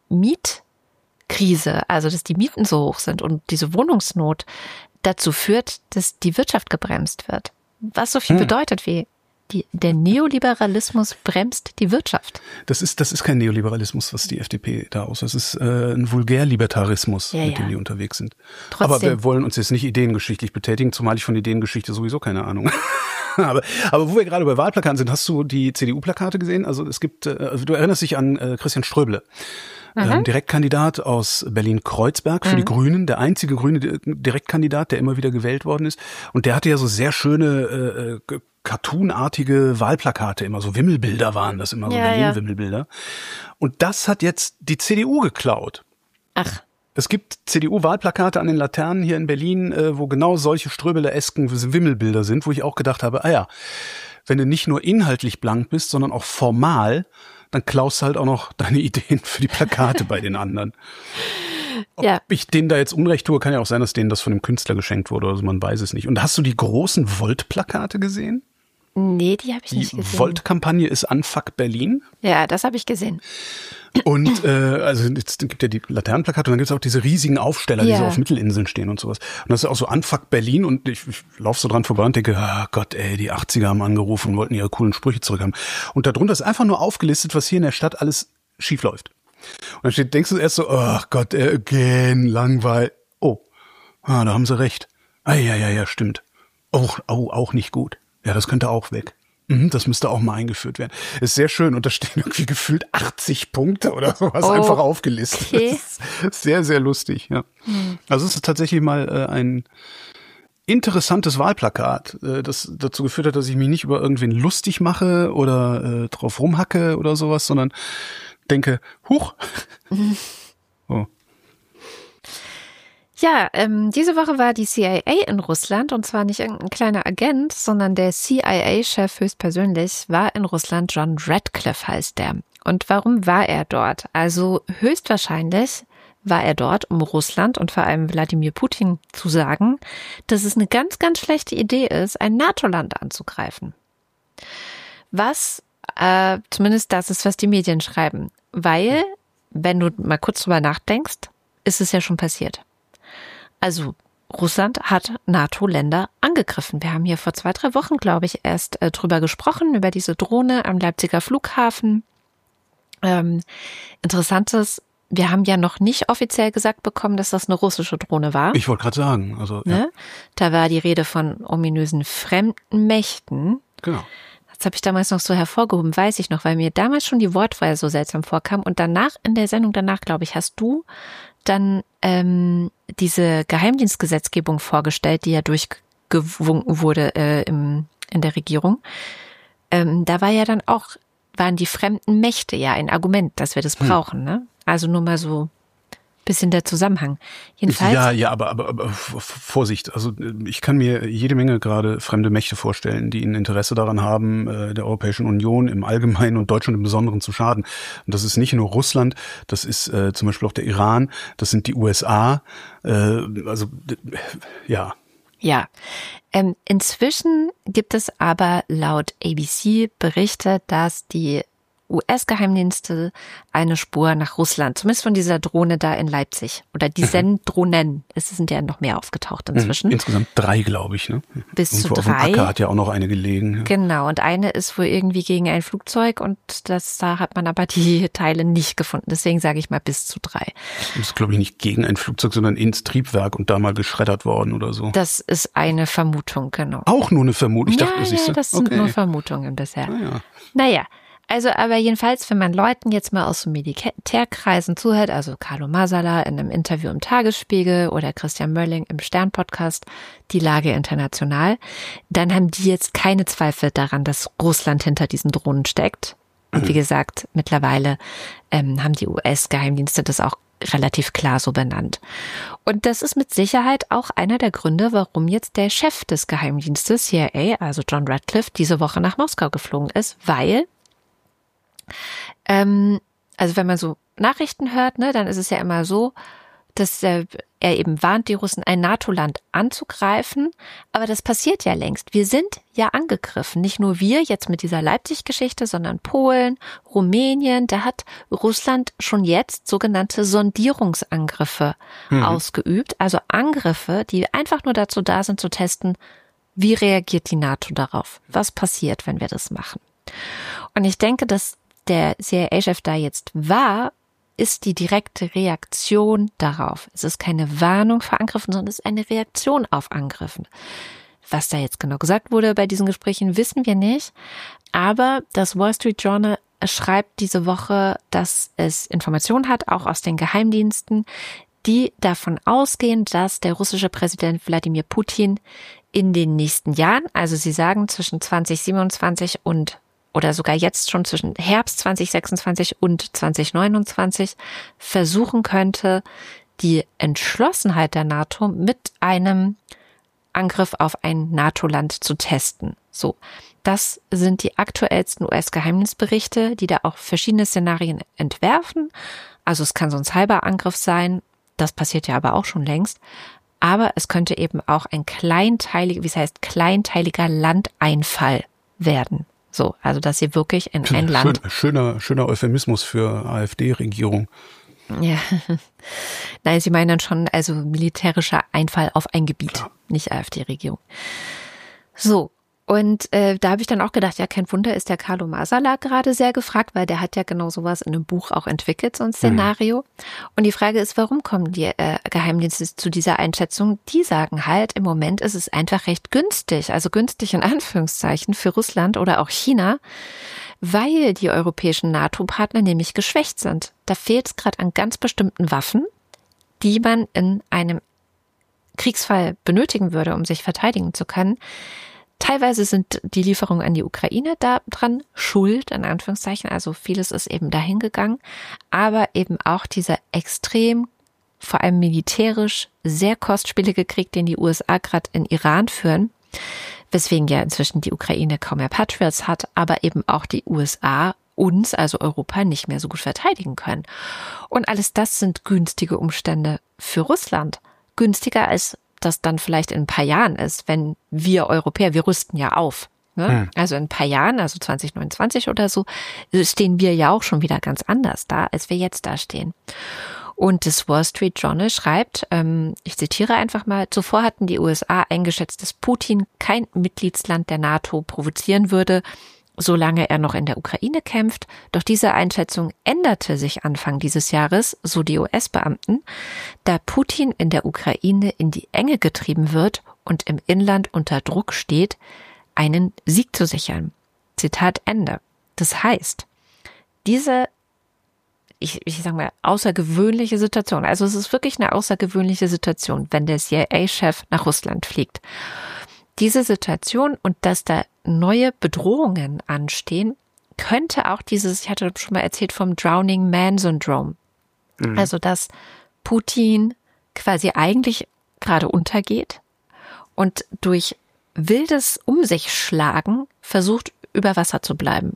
Mietkrise, also dass die Mieten so hoch sind und diese Wohnungsnot dazu führt, dass die Wirtschaft gebremst wird. Was so viel hm. bedeutet wie die, der Neoliberalismus bremst die Wirtschaft. Das ist, das ist kein Neoliberalismus, was die F D P da aus. Das ist äh, ein Vulgärlibertarismus, ja, mit dem ja. die unterwegs sind. Trotzdem. Aber wir wollen uns jetzt nicht ideengeschichtlich betätigen, zumal ich von Ideengeschichte sowieso keine Ahnung habe. Aber wo wir gerade bei Wahlplakaten sind, hast du die C D U-Plakate gesehen? Also es gibt, äh, also du erinnerst dich an äh, Christian Ströbele. Ähm, Direktkandidat aus Berlin-Kreuzberg für mhm. die Grünen, der einzige grüne Direktkandidat, der immer wieder gewählt worden ist. Und der hatte ja so sehr schöne äh, cartoonartige Wahlplakate immer, so Wimmelbilder waren das immer, so ja, Berlin-Wimmelbilder. Ja. Und das hat jetzt die C D U geklaut. Ach. Es gibt C D U-Wahlplakate an den Laternen hier in Berlin, äh, wo genau solche Ströbele-esken Wimmelbilder sind, wo ich auch gedacht habe, ah ja, wenn du nicht nur inhaltlich blank bist, sondern auch formal, dann klaust du halt auch noch deine Ideen für die Plakate bei den anderen. Ob ja. ich denen da jetzt Unrecht tue, kann ja auch sein, dass denen das von dem Künstler geschenkt wurde, also man weiß es nicht. Und hast du die großen Volt-Plakate gesehen? Nee, die habe ich nicht gesehen. Die Volt-Kampagne ist Unfuck Berlin. Ja, das habe ich gesehen. Und äh, also es gibt ja die Laternenplakate und dann gibt es auch diese riesigen Aufsteller, ja. die so auf Mittelinseln stehen und sowas. Und das ist auch so Unfuck Berlin und ich, ich laufe so dran vorbei und denke, oh Gott, ey, die achtziger haben angerufen und wollten ihre coolen Sprüche zurückhaben. Und darunter ist einfach nur aufgelistet, was hier in der Stadt alles schief läuft. Und dann steht, denkst du erst so, oh Gott, ey, again, langweil. Oh, ah, da haben sie recht. Ah, ja, ja, ja, stimmt. Oh, oh, auch nicht gut. Ja, das könnte auch weg. Das müsste auch mal eingeführt werden. Ist sehr schön und da stehen irgendwie gefühlt achtzig Punkte oder sowas oh, einfach aufgelistet. Okay. Das ist sehr, sehr lustig. Ja. Hm. Also es ist tatsächlich mal äh, ein interessantes Wahlplakat, äh, das dazu geführt hat, dass ich mich nicht über irgendwen lustig mache oder äh, drauf rumhacke oder sowas, sondern denke, huch. Oh. Ja, ähm, diese Woche war die C I A in Russland und zwar nicht irgendein kleiner Agent, sondern der C I A-Chef höchstpersönlich war in Russland. John Ratcliffe heißt der. Und warum war er dort? Also höchstwahrscheinlich war er dort, um Russland und vor allem Wladimir Putin zu sagen, dass es eine ganz, ganz schlechte Idee ist, ein NATO-Land anzugreifen. Was, äh, zumindest das ist, was die Medien schreiben. Weil, wenn du mal kurz drüber nachdenkst, ist es ja schon passiert. Also Russland hat NATO-Länder angegriffen. Wir haben hier vor zwei, drei Wochen, glaube ich, erst äh, drüber gesprochen, über diese Drohne am Leipziger Flughafen. Ähm, Interessantes, wir haben ja noch nicht offiziell gesagt bekommen, dass das eine russische Drohne war. Ich wollte gerade sagen. Also, ja. Ne? Da war die Rede von ominösen fremden Mächten. Genau. Das habe ich damals noch so hervorgehoben, weiß ich noch, weil mir damals schon die Wortwahl so seltsam vorkam. Und danach, in der Sendung danach, glaube ich, hast du dann ähm, diese Geheimdienstgesetzgebung vorgestellt, die ja durchgewunken wurde äh, im, in der Regierung. Ähm, da war ja dann auch, waren die fremden Mächte ja ein Argument, dass wir das brauchen. Hm. Ne? Also nur mal so bisschen der Zusammenhang. Jedenfalls. Ja, ja, aber, aber, aber Vorsicht. Also ich kann mir jede Menge gerade fremde Mächte vorstellen, die ein Interesse daran haben, der Europäischen Union im Allgemeinen und Deutschland im Besonderen zu schaden. Und das ist nicht nur Russland, das ist äh, zum Beispiel auch der Iran, das sind die U S A. Äh, also ja. Ja. Ähm, inzwischen gibt es aber laut A B C Berichte, dass die U S-Geheimdienste eine Spur nach Russland, zumindest von dieser Drohne da in Leipzig oder diesen Drohnen, es sind ja noch mehr aufgetaucht inzwischen. Insgesamt drei, glaube ich. Ne? Bis Irgendwo zu drei. Auf dem Acker hat ja auch noch eine gelegen. Ja. Genau, und eine ist wohl irgendwie gegen ein Flugzeug und das, da hat man aber die Teile nicht gefunden. Deswegen sage ich mal bis zu drei. Das ist, glaube ich, nicht gegen ein Flugzeug, sondern ins Triebwerk und da mal geschreddert worden oder so. Das ist eine Vermutung, genau. Auch nur eine Vermutung? Ich ja, dachte, das, ja, ist so. das sind okay. nur Vermutungen bisher. Ah, ja. Naja. Also aber jedenfalls, wenn man Leuten jetzt mal aus so Militärkreisen zuhört, also Carlo Masala in einem Interview im Tagesspiegel oder Christian Mölling im Stern-Podcast, die Lage international, dann haben die jetzt keine Zweifel daran, dass Russland hinter diesen Drohnen steckt. Und wie gesagt, mittlerweile ähm, haben die U S-Geheimdienste das auch relativ klar so benannt. Und das ist mit Sicherheit auch einer der Gründe, warum jetzt der Chef des Geheimdienstes C I A, also John Ratcliffe, diese Woche nach Moskau geflogen ist, weil, ähm, also wenn man so Nachrichten hört, ne, dann ist es ja immer so, dass er, er eben warnt, die Russen, ein NATO-Land anzugreifen. Aber das passiert ja längst. Wir sind ja angegriffen. Nicht nur wir jetzt mit dieser Leipzig-Geschichte, sondern Polen, Rumänien. Da hat Russland schon jetzt sogenannte Sondierungsangriffe mhm. ausgeübt. Also Angriffe, die einfach nur dazu da sind, zu testen, wie reagiert die NATO darauf? Was passiert, wenn wir das machen? Und ich denke, dass der C I A-Chef da jetzt war, ist die direkte Reaktion darauf. Es ist keine Warnung vor Angriffen, sondern es ist eine Reaktion auf Angriffen. Was da jetzt genau gesagt wurde bei diesen Gesprächen, wissen wir nicht. Aber das Wall Street Journal schreibt diese Woche, dass es Informationen hat, auch aus den Geheimdiensten, die davon ausgehen, dass der russische Präsident Wladimir Putin in den nächsten Jahren, also sie sagen zwischen zwanzig siebenundzwanzig und oder sogar jetzt schon zwischen Herbst zwanzig sechsundzwanzig und zwanzig neunundzwanzig versuchen könnte, die Entschlossenheit der NATO mit einem Angriff auf ein NATO-Land zu testen. So, das sind die aktuellsten U S-Geheimdienstberichte, die da auch verschiedene Szenarien entwerfen. Also es kann so ein Cyberangriff sein, das passiert ja aber auch schon längst. Aber es könnte eben auch ein kleinteiliger, wie es heißt, kleinteiliger Landeinfall werden. So, also dass sie wirklich in ein Land... Schön, schöner, schöner Euphemismus für AfD-Regierung. Ja, nein, sie meinen dann schon, also militärischer Einfall auf ein Gebiet, ja. Nicht AfD-Regierung. So, und äh, da habe ich dann auch gedacht, ja, kein Wunder, ist der Carlo Masala gerade sehr gefragt, weil der hat ja genau sowas in einem Buch auch entwickelt, so ein Szenario. Mhm. Und die Frage ist, warum kommen die äh, Geheimdienste zu dieser Einschätzung? Die sagen halt, im Moment ist es einfach recht günstig, also günstig in Anführungszeichen für Russland oder auch China, weil die europäischen NATO-Partner nämlich geschwächt sind. Da fehlt es gerade an ganz bestimmten Waffen, die man in einem Kriegsfall benötigen würde, um sich verteidigen zu können. Teilweise sind die Lieferungen an die Ukraine daran schuld, in Anführungszeichen, also vieles ist eben dahin gegangen, aber eben auch dieser extrem, vor allem militärisch, sehr kostspielige Krieg, den die U S A gerade in Iran führen, weswegen ja inzwischen die Ukraine kaum mehr Patriots hat, aber eben auch die U S A uns, also Europa, nicht mehr so gut verteidigen können. Und alles das sind günstige Umstände für Russland, günstiger als das dann vielleicht in ein paar Jahren ist, wenn wir Europäer, wir rüsten ja auf. Ne? Hm. Also in ein paar Jahren, also zwanzig neunundzwanzig oder so, stehen wir ja auch schon wieder ganz anders da, als wir jetzt da stehen. Und das Wall Street Journal schreibt, ähm, ich zitiere einfach mal, zuvor hatten die U S A eingeschätzt, dass Putin kein Mitgliedsland der NATO provozieren würde, solange er noch in der Ukraine kämpft. Doch diese Einschätzung änderte sich Anfang dieses Jahres, so die U S-Beamten, da Putin in der Ukraine in die Enge getrieben wird und im Inland unter Druck steht, einen Sieg zu sichern. Zitat Ende. Das heißt, diese, ich, ich sage mal, außergewöhnliche Situation, also es ist wirklich eine außergewöhnliche Situation, wenn der C I A-Chef nach Russland fliegt. Diese Situation und dass da neue Bedrohungen anstehen, könnte auch dieses, ich hatte schon mal erzählt vom Drowning Man Syndrome. Mhm. Also, dass Putin quasi eigentlich gerade untergeht und durch wildes Um sich schlagen versucht, über Wasser zu bleiben,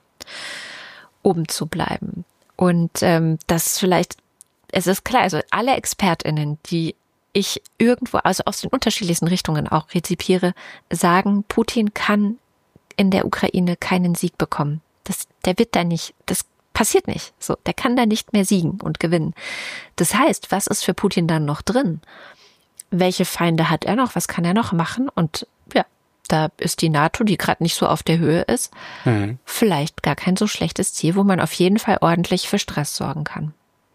oben zu bleiben. Und ähm, das vielleicht, es ist klar, also alle ExpertInnen, die ich irgendwo, also aus den unterschiedlichsten Richtungen auch rezipiere, sagen, Putin kann in der Ukraine keinen Sieg bekommen. Das, der wird da nicht, das passiert nicht. So, der kann da nicht mehr siegen und gewinnen. Das heißt, was ist für Putin dann noch drin? Welche Feinde hat er noch? Was kann er noch machen? Und ja, da ist die NATO, die gerade nicht so auf der Höhe ist, mhm. vielleicht gar kein so schlechtes Ziel, wo man auf jeden Fall ordentlich für Stress sorgen kann.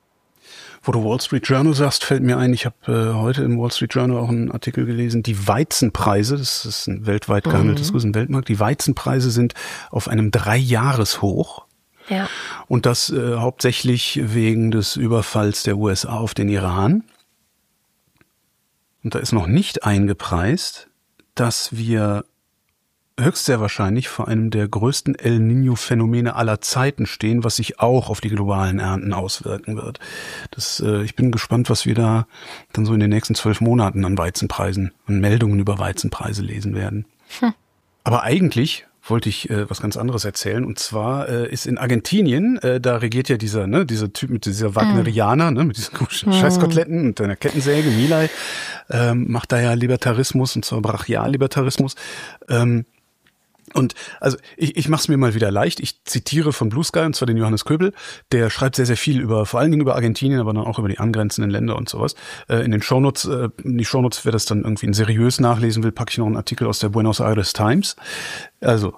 Wo du Wall Street Journal sagst, fällt mir ein, ich habe äh, heute im Wall Street Journal auch einen Artikel gelesen, die Weizenpreise, das ist ein weltweit gehandeltes mhm. Weltmarkt, die Weizenpreise sind auf einem Dreijahreshoch. Ja. Und das äh, hauptsächlich wegen des Überfalls der U S A auf den Iran. Und da ist noch nicht eingepreist, dass wir höchst sehr wahrscheinlich vor einem der größten El Niño-Phänomene aller Zeiten stehen, was sich auch auf die globalen Ernten auswirken wird. Das, äh, ich bin gespannt, was wir da dann so in den nächsten zwölf Monaten an Weizenpreisen, an Meldungen über Weizenpreise lesen werden. Hm. Aber eigentlich wollte ich äh, was ganz anderes erzählen. Und zwar äh, ist in Argentinien, äh, da regiert ja dieser, ne, dieser Typ mit dieser Wagnerianer, mm. ne, mit diesen mm. Scheißkoteletten und einer Kettensäge, Milei, ähm, macht da ja Libertarismus, und zwar Brachial-Libertarismus. Ähm, Und also ich, ich mache es mir mal wieder leicht. Ich zitiere von Blue Sky, und zwar den Johannes Köbel. Der schreibt sehr, sehr viel über, vor allen Dingen über Argentinien, aber dann auch über die angrenzenden Länder und sowas. Äh, in den Shownotes, äh, in die Shownotes, wer das dann irgendwie in seriös nachlesen will, packe ich noch einen Artikel aus der Buenos Aires Times. Also,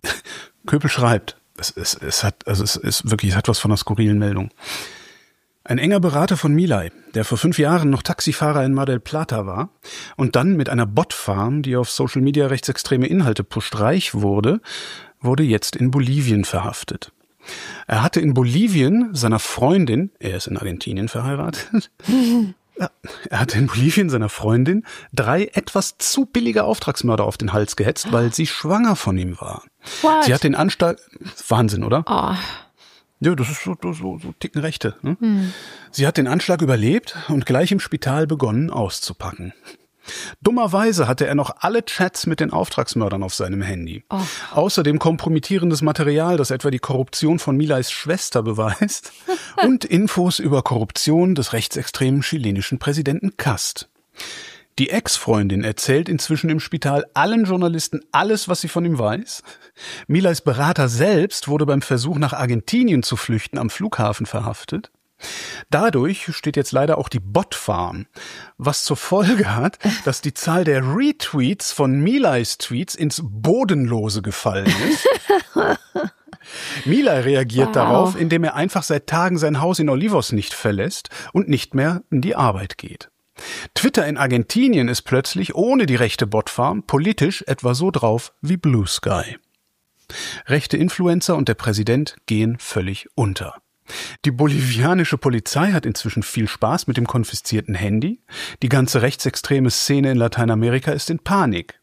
Köbel schreibt, es, es, es hat, also es ist wirklich, es hat was von einer skurrilen Meldung. Ein enger Berater von Milei, der vor fünf Jahren noch Taxifahrer in Mar del Plata war und dann mit einer Bot-Farm, die auf Social Media rechtsextreme Inhalte pusht, reich wurde, wurde jetzt in Bolivien verhaftet. Er hatte in Bolivien seiner Freundin, er ist in Argentinien verheiratet, ja, er hatte in Bolivien seiner Freundin drei etwas zu billige Auftragsmörder auf den Hals gehetzt, weil sie schwanger von ihm war. What? Sie hat den Anstalt, Wahnsinn, oder? Oh. Ja, das ist so, so, so ticken Rechte. Ne? Hm. Sie hat den Anschlag überlebt und gleich im Spital begonnen auszupacken. Dummerweise hatte er noch alle Chats mit den Auftragsmördern auf seinem Handy. Oh. Außerdem kompromittierendes Material, das etwa die Korruption von Mileis Schwester beweist und Infos über Korruption des rechtsextremen chilenischen Präsidenten Kast. Die Ex-Freundin erzählt inzwischen im Spital allen Journalisten alles, was sie von ihm weiß. Mileis Berater selbst wurde beim Versuch, nach Argentinien zu flüchten, am Flughafen verhaftet. Dadurch steht jetzt leider auch die Bot-Farm, was zur Folge hat, dass die Zahl der Retweets von Mileis Tweets ins Bodenlose gefallen ist. Milei reagiert wow. darauf, indem er einfach seit Tagen sein Haus in Olivos nicht verlässt und nicht mehr in die Arbeit geht. Twitter in Argentinien ist plötzlich ohne die rechte Botfarm politisch etwa so drauf wie Blue Sky. Rechte Influencer und der Präsident gehen völlig unter. Die bolivianische Polizei hat inzwischen viel Spaß mit dem konfiszierten Handy. Die ganze rechtsextreme Szene in Lateinamerika ist in Panik.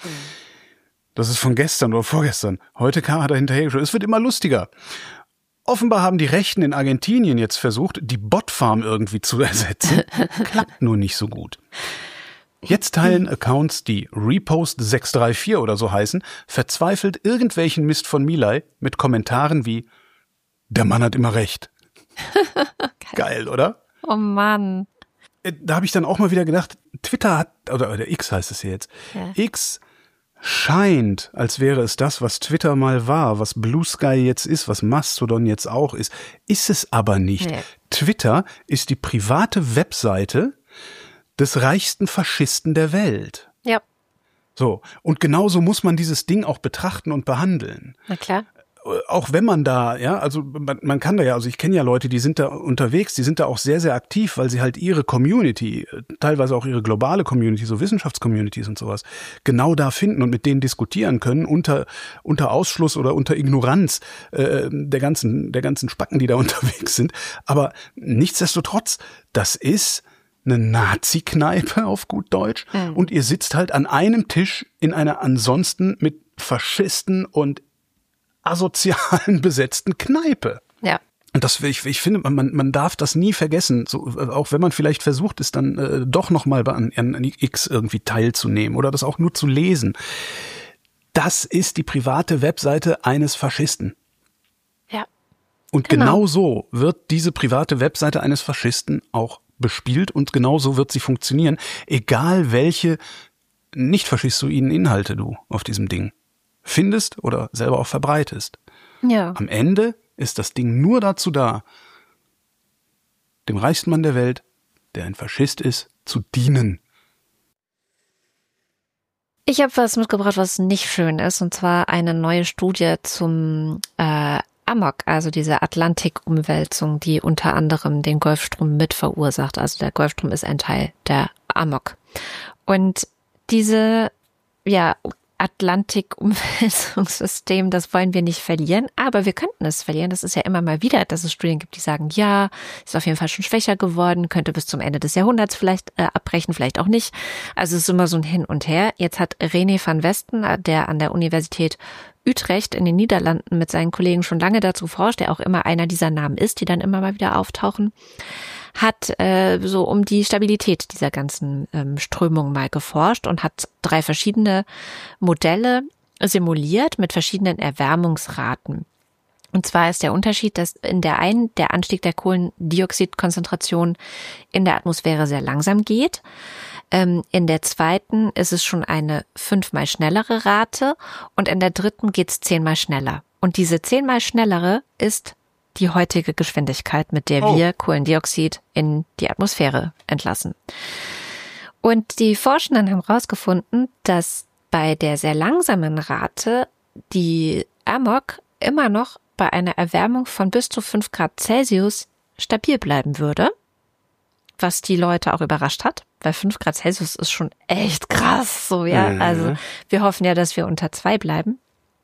Das ist von gestern oder vorgestern. Heute kam er da hinterher geschaut. Es wird immer lustiger. Offenbar haben die Rechten in Argentinien jetzt versucht, die Botfarm irgendwie zu ersetzen. Klappt nur nicht so gut. Jetzt teilen Accounts, die Repost sechs drei vier oder so heißen, verzweifelt irgendwelchen Mist von Milei mit Kommentaren wie „Der Mann hat immer recht." Geil, oder? Oh Mann. Da habe ich dann auch mal wieder gedacht, Twitter hat, oder, oder X heißt es hier jetzt, ja. X scheint, als wäre es das, was Twitter mal war, was Blue Sky jetzt ist, was Mastodon jetzt auch ist. Ist es aber nicht. Nee. Twitter ist die private Webseite des reichsten Faschisten der Welt. Ja. So, und genauso muss man dieses Ding auch betrachten und behandeln. Na klar. Auch wenn man da, ja, also man, man kann da ja, also ich kenne ja Leute, die sind da unterwegs, die sind da auch sehr, sehr aktiv, weil sie halt ihre Community, teilweise auch ihre globale Community, so Wissenschaftscommunities und sowas, genau da finden und mit denen diskutieren können, unter unter Ausschluss oder unter Ignoranz äh, der ganzen der ganzen Spacken, die da unterwegs sind. Aber nichtsdestotrotz, das ist eine Nazi-Kneipe auf gut Deutsch mhm. und ihr sitzt halt an einem Tisch in einer ansonsten mit Faschisten und asozialen besetzten Kneipe. Ja. Und das, ich, ich finde, man, man darf das nie vergessen, so, auch wenn man vielleicht versucht ist, dann äh, doch nochmal an, an X irgendwie teilzunehmen oder das auch nur zu lesen. Das ist die private Webseite eines Faschisten. Ja. Und genau, genau so wird diese private Webseite eines Faschisten auch bespielt und genau so wird sie funktionieren, egal welche nicht faschistoiden Inhalte du auf diesem Ding findest oder selber auch verbreitest. Ja. Am Ende ist das Ding nur dazu da, dem reichsten Mann der Welt, der ein Faschist ist, zu dienen. Ich habe was mitgebracht, was nicht schön ist, und zwar eine neue Studie zum äh, Amok, also diese Atlantikumwälzung, die unter anderem den Golfstrom mit verursacht. Also der Golfstrom ist ein Teil der Amok. Und diese, ja, Atlantik-Umwälzungssystem, das wollen wir nicht verlieren, aber wir könnten es verlieren. Das ist ja immer mal wieder, dass es Studien gibt, die sagen, ja, ist auf jeden Fall schon schwächer geworden, könnte bis zum Ende des Jahrhunderts vielleicht äh, abbrechen, vielleicht auch nicht. Also es ist immer so ein Hin und Her. Jetzt hat René van Westen, der an der Universität Utrecht in den Niederlanden mit seinen Kollegen schon lange dazu forscht, der auch immer einer dieser Namen ist, die dann immer mal wieder auftauchen, hat äh, so um die Stabilität dieser ganzen ähm, Strömungen mal geforscht und hat drei verschiedene Modelle simuliert mit verschiedenen Erwärmungsraten. Und zwar ist der Unterschied, dass in der einen der Anstieg der Kohlendioxidkonzentration in der Atmosphäre sehr langsam geht. Ähm, in der zweiten ist es schon eine fünfmal schnellere Rate und in der dritten geht es zehnmal schneller. Und diese zehnmal schnellere ist die heutige Geschwindigkeit, mit der oh. wir Kohlendioxid in die Atmosphäre entlassen. Und die Forschenden haben herausgefunden, dass bei der sehr langsamen Rate die A M O C immer noch bei einer Erwärmung von bis zu fünf Grad Celsius stabil bleiben würde, was die Leute auch überrascht hat, weil fünf Grad Celsius ist schon echt krass, so, ja. Mhm. Also wir hoffen ja, dass wir unter zwei bleiben.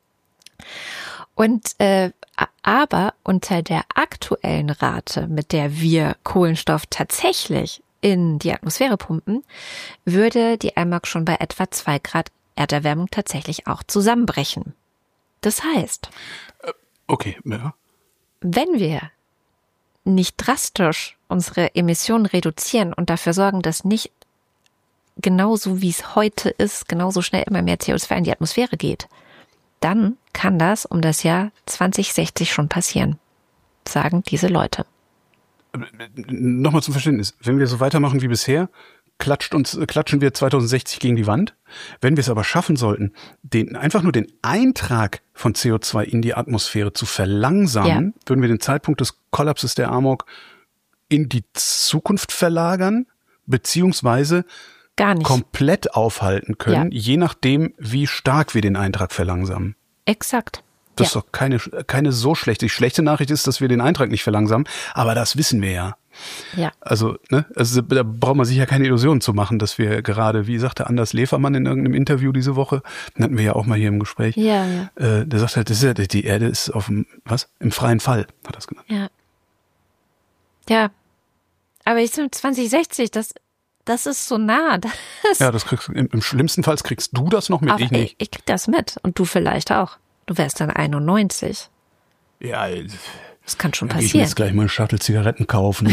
Und äh, aber unter der aktuellen Rate, mit der wir Kohlenstoff tatsächlich in die Atmosphäre pumpen, würde die A M O C schon bei etwa zwei Grad Erderwärmung tatsächlich auch zusammenbrechen. Das heißt, okay, ja. wenn wir nicht drastisch unsere Emissionen reduzieren und dafür sorgen, dass nicht genauso wie es heute ist, genauso schnell immer mehr C O zwei in die Atmosphäre geht, dann kann das um das Jahr zwanzig sechzig schon passieren, sagen diese Leute. Nochmal zum Verständnis. Wenn wir so weitermachen wie bisher, klatscht uns, klatschen wir zwanzig sechzig gegen die Wand. Wenn wir es aber schaffen sollten, den, einfach nur den Eintrag von C O zwei in die Atmosphäre zu verlangsamen, ja. würden wir den Zeitpunkt des Kollapses der A M O C in die Zukunft verlagern, beziehungsweise Gar nicht. komplett aufhalten können, ja. je nachdem, wie stark wir den Eintrag verlangsamen. Exakt. Das ja. ist doch keine, keine so schlechte. Die schlechte Nachricht ist, dass wir den Eintrag nicht verlangsamen, aber das wissen wir ja. Ja. Also, ne, also da braucht man sich ja keine Illusionen zu machen, dass wir gerade, wie sagte Anders Lefermann in irgendeinem Interview diese Woche, den hatten wir ja auch mal hier im Gespräch, ja, ja. Äh, der sagt halt, das ist ja, die Erde ist auf dem, was? Im freien Fall, hat er es genannt. Ja. Ja. Aber ich bin zwanzig sechzig, das, das ist so nah. Das ja, das kriegst im, im schlimmsten Fall kriegst du das noch mit, aber ich nicht. Ich, ich krieg das mit und du vielleicht auch. Du wärst dann einundneunzig. Ja, das kann schon passieren. Ich will jetzt gleich mal eine Schachtel Zigaretten kaufen.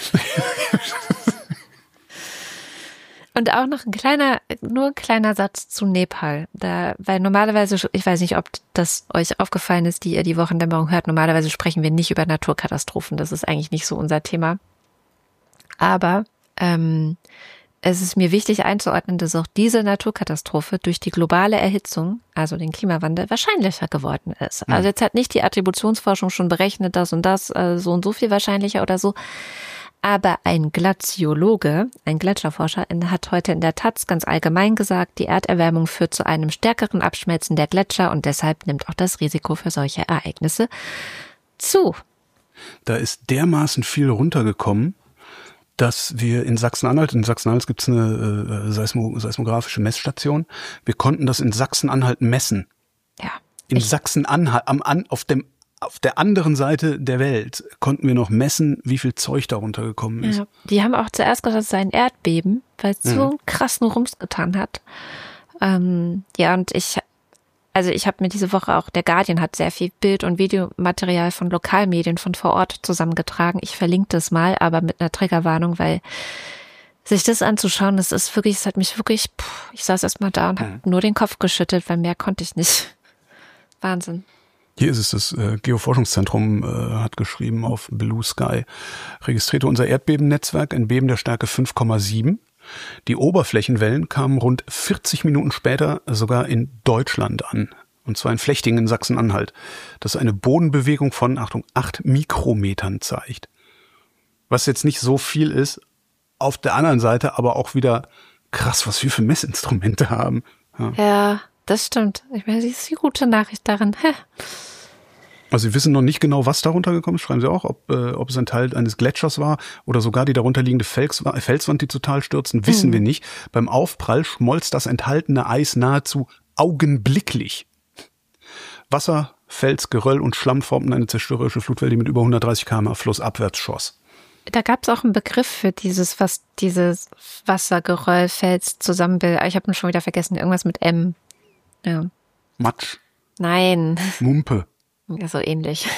Und auch noch ein kleiner, nur ein kleiner Satz zu Nepal. Da, weil normalerweise, ich weiß nicht, ob das euch aufgefallen ist, die ihr die Wochendämmerung hört, normalerweise sprechen wir nicht über Naturkatastrophen. Das ist eigentlich nicht so unser Thema. Aber ähm, es ist mir wichtig einzuordnen, dass auch diese Naturkatastrophe durch die globale Erhitzung, also den Klimawandel, wahrscheinlicher geworden ist. Mhm. Also jetzt hat nicht die Attributionsforschung schon berechnet, das und das, äh, so und so viel wahrscheinlicher oder so. Aber ein Glaziologe, ein Gletscherforscher, hat heute in der Taz ganz allgemein gesagt, die Erderwärmung führt zu einem stärkeren Abschmelzen der Gletscher und deshalb nimmt auch das Risiko für solche Ereignisse zu. Da ist dermaßen viel runtergekommen, dass wir in Sachsen-Anhalt, in Sachsen-Anhalt gibt es eine äh, Seismo, seismografische Messstation, wir konnten das in Sachsen-Anhalt messen. Ja. In Sachsen-Anhalt, am, an, auf dem Auf der anderen Seite der Welt konnten wir noch messen, wie viel Zeug da runtergekommen ist. Ja, die haben auch zuerst gesagt, es sei ein Erdbeben, weil es mhm. so einen krassen Rums getan hat. Ähm, ja, und ich, also ich habe mir diese Woche auch, der Guardian hat sehr viel Bild- und Videomaterial von Lokalmedien von vor Ort zusammengetragen. Ich verlinke das mal, aber mit einer Triggerwarnung, weil sich das anzuschauen, das ist wirklich, es hat mich wirklich, pff, ich saß erst mal da und mhm. habe nur den Kopf geschüttelt, weil mehr konnte ich nicht. Wahnsinn. Hier ist es, das äh, Geoforschungszentrum äh, hat geschrieben auf Blue Sky, registrierte unser Erdbebennetzwerk ein Beben der Stärke fünf Komma sieben. Die Oberflächenwellen kamen rund vierzig Minuten später sogar in Deutschland an. Und zwar in Flechtingen in Sachsen-Anhalt. Das eine Bodenbewegung von, Achtung, acht Mikrometern zeigt. Was jetzt nicht so viel ist, auf der anderen Seite aber auch wieder krass, was wir für Messinstrumente haben. Ja, ja. Das stimmt. Ich meine, das ist die gute Nachricht darin. Hä? Also Sie wissen noch nicht genau, was darunter gekommen ist, schreiben Sie auch, ob, äh, ob es ein Teil eines Gletschers war oder sogar die darunterliegende Fels, Felswand, die zu Tal stürzten, wissen mhm. wir nicht. Beim Aufprall schmolz das enthaltene Eis nahezu augenblicklich. Wasser, Fels, Geröll und Schlamm formten eine zerstörerische Flutwelle, die mit über hundertdreißig Kilometer pro Stunde flussabwärts schoss. Da gab es auch einen Begriff für dieses, was dieses Wassergeröll, Fels zusammenbildet. Ich habe ihn schon wieder vergessen, irgendwas mit M. Ja. Matsch. Nein. Mumpe. Ja, so ähnlich.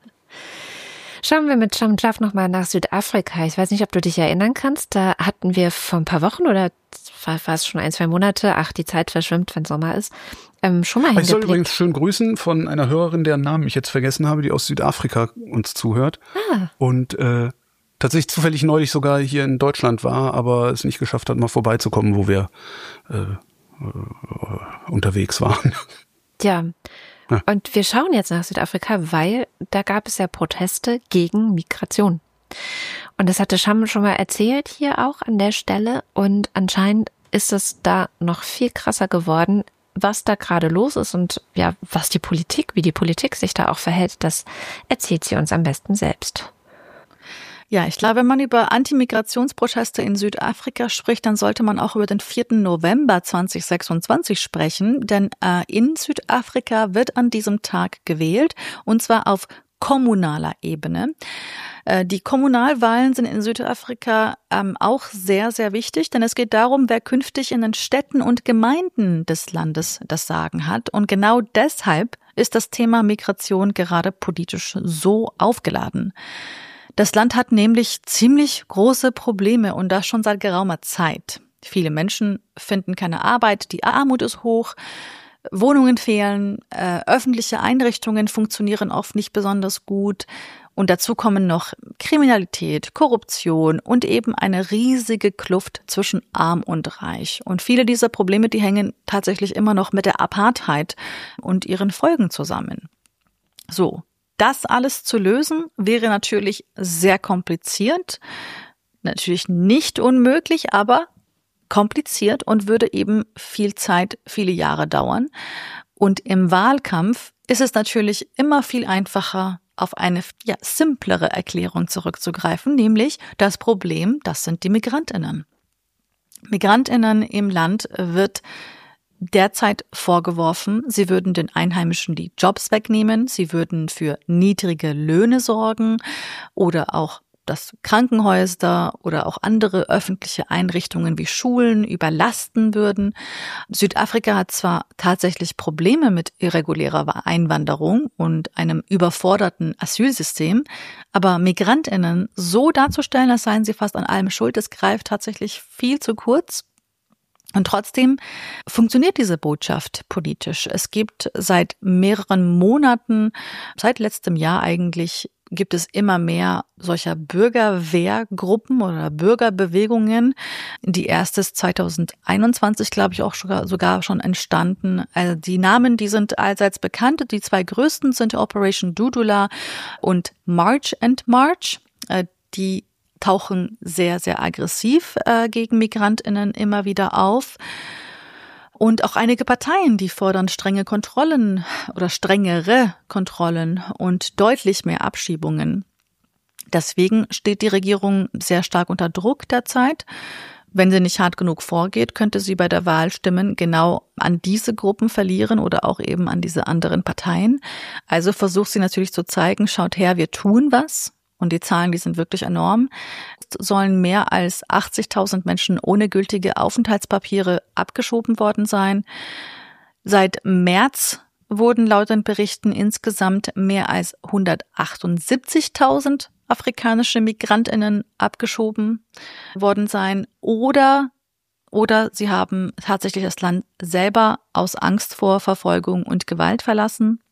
Schauen wir mit Sham Jaff nochmal nach Südafrika. Ich weiß nicht, ob du dich erinnern kannst. Da hatten wir vor ein paar Wochen oder war, war es schon ein, zwei Monate, ach, die Zeit verschwimmt, wenn Sommer ist, ähm, schon mal hingeblickt. Ich soll übrigens schön grüßen von einer Hörerin, deren Namen ich jetzt vergessen habe, die aus Südafrika uns zuhört. Ah. Und äh, tatsächlich zufällig neulich sogar hier in Deutschland war, aber es nicht geschafft hat, mal vorbeizukommen, wo wir äh, äh, unterwegs waren. Ja. Ja. Und wir schauen jetzt nach Südafrika, weil da gab es ja Proteste gegen Migration. Und das hatte Sham schon mal erzählt hier auch an der Stelle. Und anscheinend ist es da noch viel krasser geworden, was da gerade los ist und ja, was die Politik, wie die Politik sich da auch verhält, das erzählt sie uns am besten selbst. Ja, ich glaube, wenn man über Antimigrationsproteste in Südafrika spricht, dann sollte man auch über den vierten November zweitausendsechsundzwanzig sprechen, denn äh, in Südafrika wird an diesem Tag gewählt, und zwar auf kommunaler Ebene. Äh, die Kommunalwahlen sind in Südafrika ähm, auch sehr, sehr wichtig, denn es geht darum, wer künftig in den Städten und Gemeinden des Landes das Sagen hat. Und genau deshalb ist das Thema Migration gerade politisch so aufgeladen. Das Land hat nämlich ziemlich große Probleme und das schon seit geraumer Zeit. Viele Menschen finden keine Arbeit, die Armut ist hoch, Wohnungen fehlen, äh, öffentliche Einrichtungen funktionieren oft nicht besonders gut und dazu kommen noch Kriminalität, Korruption und eben eine riesige Kluft zwischen Arm und Reich. Und viele dieser Probleme, die hängen tatsächlich immer noch mit der Apartheid und ihren Folgen zusammen. So. Das alles zu lösen, wäre natürlich sehr kompliziert, natürlich nicht unmöglich, aber kompliziert und würde eben viel Zeit, viele Jahre dauern. Und im Wahlkampf ist es natürlich immer viel einfacher, auf eine ja, simplere Erklärung zurückzugreifen, nämlich das Problem, das sind die MigrantInnen. MigrantInnen im Land wird derzeit vorgeworfen, sie würden den Einheimischen die Jobs wegnehmen, sie würden für niedrige Löhne sorgen oder auch, dass Krankenhäuser oder auch andere öffentliche Einrichtungen wie Schulen überlasten würden. Südafrika hat zwar tatsächlich Probleme mit irregulärer Einwanderung und einem überforderten Asylsystem, aber MigrantInnen so darzustellen, als seien sie fast an allem schuld, das greift tatsächlich viel zu kurz. Und trotzdem funktioniert diese Botschaft politisch. Es gibt seit mehreren Monaten, seit letztem Jahr eigentlich, gibt es immer mehr solcher Bürgerwehrgruppen oder Bürgerbewegungen. Die erste ist zweitausendeinundzwanzig, glaube ich, auch sogar schon entstanden. Also die Namen, die sind allseits bekannt. Die zwei größten sind Operation Dudula und March and March. Die tauchen sehr, sehr aggressiv äh, gegen MigrantInnen immer wieder auf. Und auch einige Parteien, die fordern strenge Kontrollen oder strengere Kontrollen und deutlich mehr Abschiebungen. Deswegen steht die Regierung sehr stark unter Druck derzeit. Wenn sie nicht hart genug vorgeht, könnte sie bei der Wahl Stimmen genau an diese Gruppen verlieren oder auch eben an diese anderen Parteien. Also versucht sie natürlich zu zeigen, schaut her, wir tun was. Und die Zahlen, die sind wirklich enorm. Es sollen mehr als achtzigtausend Menschen ohne gültige Aufenthaltspapiere abgeschoben worden sein. Seit März wurden laut den Berichten insgesamt mehr als hundertachtundsiebzigtausend afrikanische MigrantInnen abgeschoben worden sein. Oder, oder sie haben tatsächlich das Land selber aus Angst vor Verfolgung und Gewalt verlassen.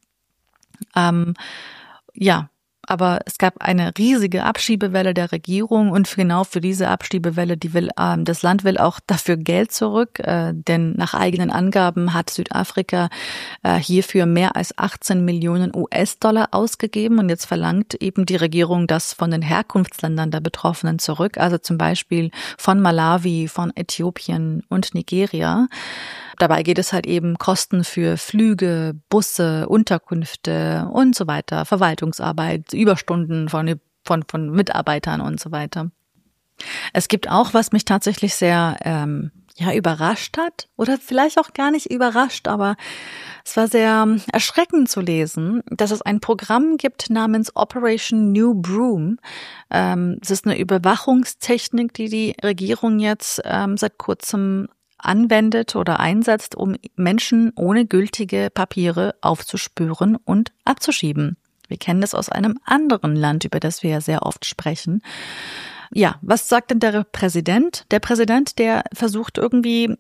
Ähm, ja. Aber es gab eine riesige Abschiebewelle der Regierung und genau für diese Abschiebewelle, die will, äh, das Land will auch dafür Geld zurück, äh, denn nach eigenen Angaben hat Südafrika äh, hierfür mehr als achtzehn Millionen U S-Dollar ausgegeben und jetzt verlangt eben die Regierung das von den Herkunftsländern der Betroffenen zurück, also zum Beispiel von Malawi, von Äthiopien und Nigeria. Dabei geht es halt eben Kosten für Flüge, Busse, Unterkünfte und so weiter, Verwaltungsarbeit, Überstunden von, von, von Mitarbeitern und so weiter. Es gibt auch, was mich tatsächlich sehr ähm, ja, überrascht hat oder vielleicht auch gar nicht überrascht, aber es war sehr erschreckend zu lesen, dass es ein Programm gibt namens Operation New Broom. Ähm, es ist eine Überwachungstechnik, die die Regierung jetzt ähm, seit kurzem anwendet oder einsetzt, um Menschen ohne gültige Papiere aufzuspüren und abzuschieben. Wir kennen das aus einem anderen Land, über das wir ja sehr oft sprechen. Ja, was sagt denn der Präsident? Der Präsident, der versucht irgendwie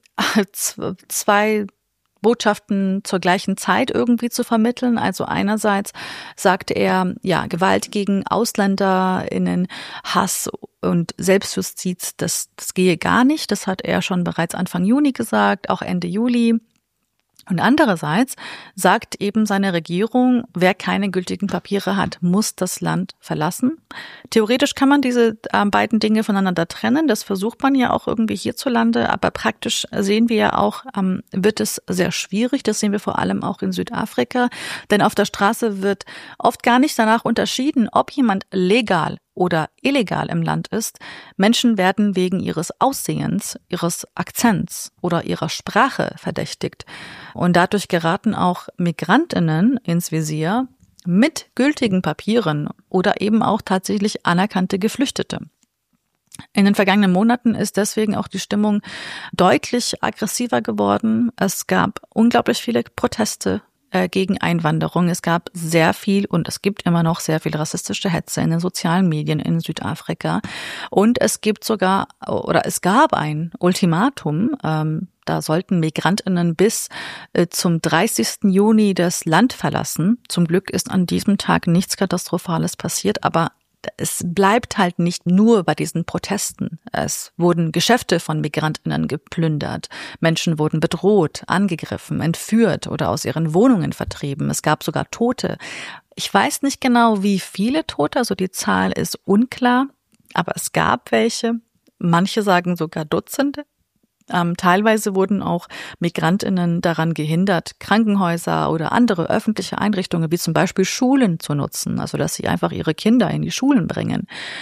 zwei Botschaften zur gleichen Zeit irgendwie zu vermitteln. Also einerseits sagt er, ja, Gewalt gegen AusländerInnen, Hass und Selbstjustiz, das, das gehe gar nicht. Das hat er schon bereits Anfang Juni gesagt, auch Ende Juli. Und andererseits sagt eben seine Regierung, wer keine gültigen Papiere hat, muss das Land verlassen. Theoretisch kann man diese äh, beiden Dinge voneinander trennen. Das versucht man ja auch irgendwie hierzulande. Aber praktisch sehen wir ja auch, ähm, wird es sehr schwierig. Das sehen wir vor allem auch in Südafrika. Denn auf der Straße wird oft gar nicht danach unterschieden, ob jemand legal oder illegal im Land ist. Menschen werden wegen ihres Aussehens, ihres Akzents oder ihrer Sprache verdächtigt. Und dadurch geraten auch MigrantInnen ins Visier mit gültigen Papieren oder eben auch tatsächlich anerkannte Geflüchtete. In den vergangenen Monaten ist deswegen auch die Stimmung deutlich aggressiver geworden. Es gab unglaublich viele Proteste gegen Einwanderung. Es gab sehr viel und es gibt immer noch sehr viel rassistische Hetze in den sozialen Medien in Südafrika. Und es gibt sogar, oder es gab ein Ultimatum, ähm, da sollten MigrantInnen bis äh, zum dreißigsten Juni das Land verlassen. Zum Glück ist an diesem Tag nichts Katastrophales passiert, aber es bleibt halt nicht nur bei diesen Protesten. Es wurden Geschäfte von MigrantInnen geplündert. Menschen wurden bedroht, angegriffen, entführt oder aus ihren Wohnungen vertrieben. Es gab sogar Tote. Ich weiß nicht genau, wie viele Tote, also die Zahl ist unklar, aber es gab welche. Manche sagen sogar Dutzende. Ähm, teilweise wurden auch MigrantInnen daran gehindert, Krankenhäuser oder andere öffentliche Einrichtungen wie zum Beispiel Schulen zu nutzen, also dass sie einfach ihre Kinder in die Schulen bringen.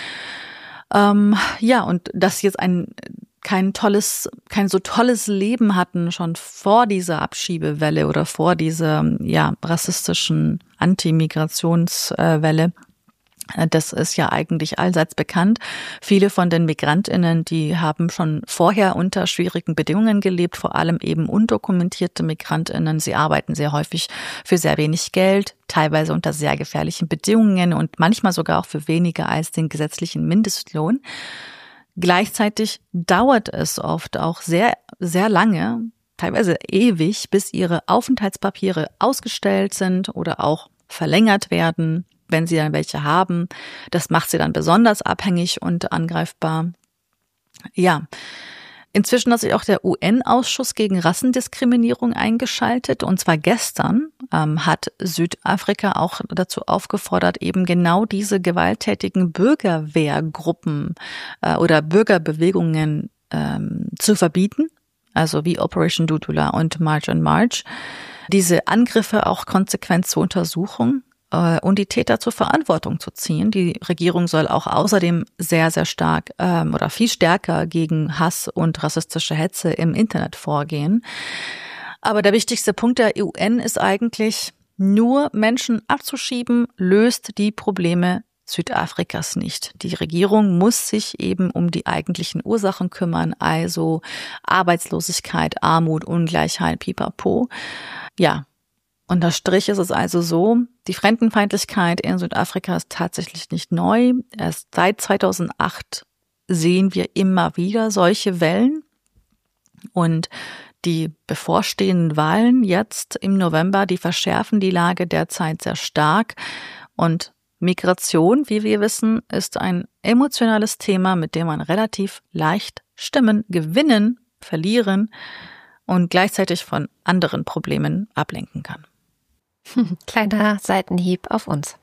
Ähm, ja, und dass sie jetzt ein kein tolles, kein so tolles Leben hatten schon vor dieser Abschiebewelle oder vor dieser ja rassistischen Anti-Migrationswelle. Das ist ja eigentlich allseits bekannt. Viele von den MigrantInnen, die haben schon vorher unter schwierigen Bedingungen gelebt, vor allem eben undokumentierte MigrantInnen. Sie arbeiten sehr häufig für sehr wenig Geld, teilweise unter sehr gefährlichen Bedingungen und manchmal sogar auch für weniger als den gesetzlichen Mindestlohn. Gleichzeitig dauert es oft auch sehr, sehr lange, teilweise ewig, bis ihre Aufenthaltspapiere ausgestellt sind oder auch verlängert werden, wenn sie dann welche haben. Das macht sie dann besonders abhängig und angreifbar. Ja, inzwischen hat sich auch der U N-Ausschuss gegen Rassendiskriminierung eingeschaltet. Und zwar gestern ähm, hat Südafrika auch dazu aufgefordert, eben genau diese gewalttätigen Bürgerwehrgruppen äh, oder Bürgerbewegungen ähm, zu verbieten. Also wie Operation Dudula und March on March. Diese Angriffe auch konsequent zu untersuchen und die Täter zur Verantwortung zu ziehen. Die Regierung soll auch außerdem sehr, sehr stark ähm, oder viel stärker gegen Hass und rassistische Hetze im Internet vorgehen. Aber der wichtigste Punkt der U N ist eigentlich, nur Menschen abzuschieben, löst die Probleme Südafrikas nicht. Die Regierung muss sich eben um die eigentlichen Ursachen kümmern, also Arbeitslosigkeit, Armut, Ungleichheit, pipapo. Ja, unter Strich ist es also so, die Fremdenfeindlichkeit in Südafrika ist tatsächlich nicht neu. Erst seit zweitausendacht sehen wir immer wieder solche Wellen. Und die bevorstehenden Wahlen jetzt im November, die verschärfen die Lage derzeit sehr stark. Und Migration, wie wir wissen, ist ein emotionales Thema, mit dem man relativ leicht Stimmen gewinnen, verlieren und gleichzeitig von anderen Problemen ablenken kann. Kleiner Seitenhieb auf uns.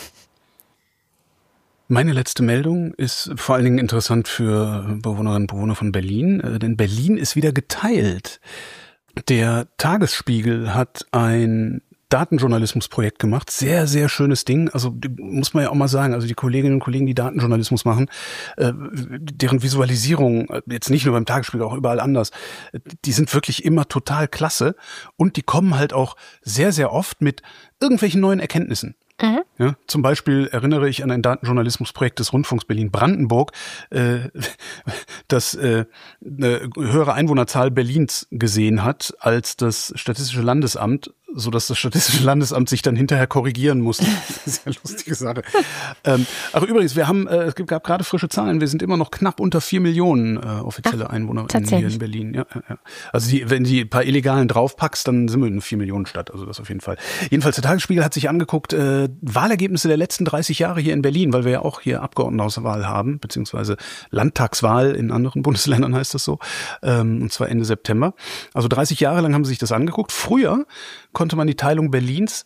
Meine letzte Meldung ist vor allen Dingen interessant für Bewohnerinnen und Bewohner von Berlin, denn Berlin ist wieder geteilt. Der Tagesspiegel hat ein Datenjournalismusprojekt gemacht. Sehr, sehr schönes Ding. Also muss man ja auch mal sagen, also die Kolleginnen und Kollegen, die Datenjournalismus machen, äh, deren Visualisierung, jetzt nicht nur beim Tagesspiegel, auch überall anders, die sind wirklich immer total klasse und die kommen halt auch sehr, sehr oft mit irgendwelchen neuen Erkenntnissen. Mhm. Ja, zum Beispiel erinnere ich an ein Datenjournalismusprojekt des Rundfunks Berlin-Brandenburg, äh, das äh, eine höhere Einwohnerzahl Berlins gesehen hat als das Statistische Landesamt, so dass das Statistische Landesamt sich dann hinterher korrigieren musste. Das ist ja eine lustige Sache. ähm, ach übrigens, wir haben, äh, es gab gerade frische Zahlen, wir sind immer noch knapp unter vier Millionen äh, offizielle EinwohnerInnen hier in Berlin. Ja, ja, ja. Also die, wenn die ein paar Illegalen draufpackst, dann sind wir eine vier Millionen Stadt, also das auf jeden Fall. Jedenfalls der Tagesspiegel hat sich angeguckt, äh, Wahlergebnisse der letzten dreißig Jahre hier in Berlin, weil wir ja auch hier Abgeordnetenhauswahl haben, beziehungsweise Landtagswahl in anderen Bundesländern heißt das so, ähm, und zwar Ende September. Also dreißig Jahre lang haben sie sich das angeguckt. Früher konnte man die Teilung Berlins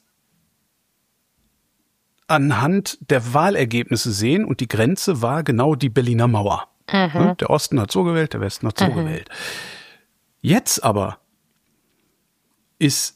anhand der Wahlergebnisse sehen und die Grenze war genau die Berliner Mauer. Mhm. Der Osten hat so gewählt, der Westen hat so mhm. gewählt. Jetzt aber ist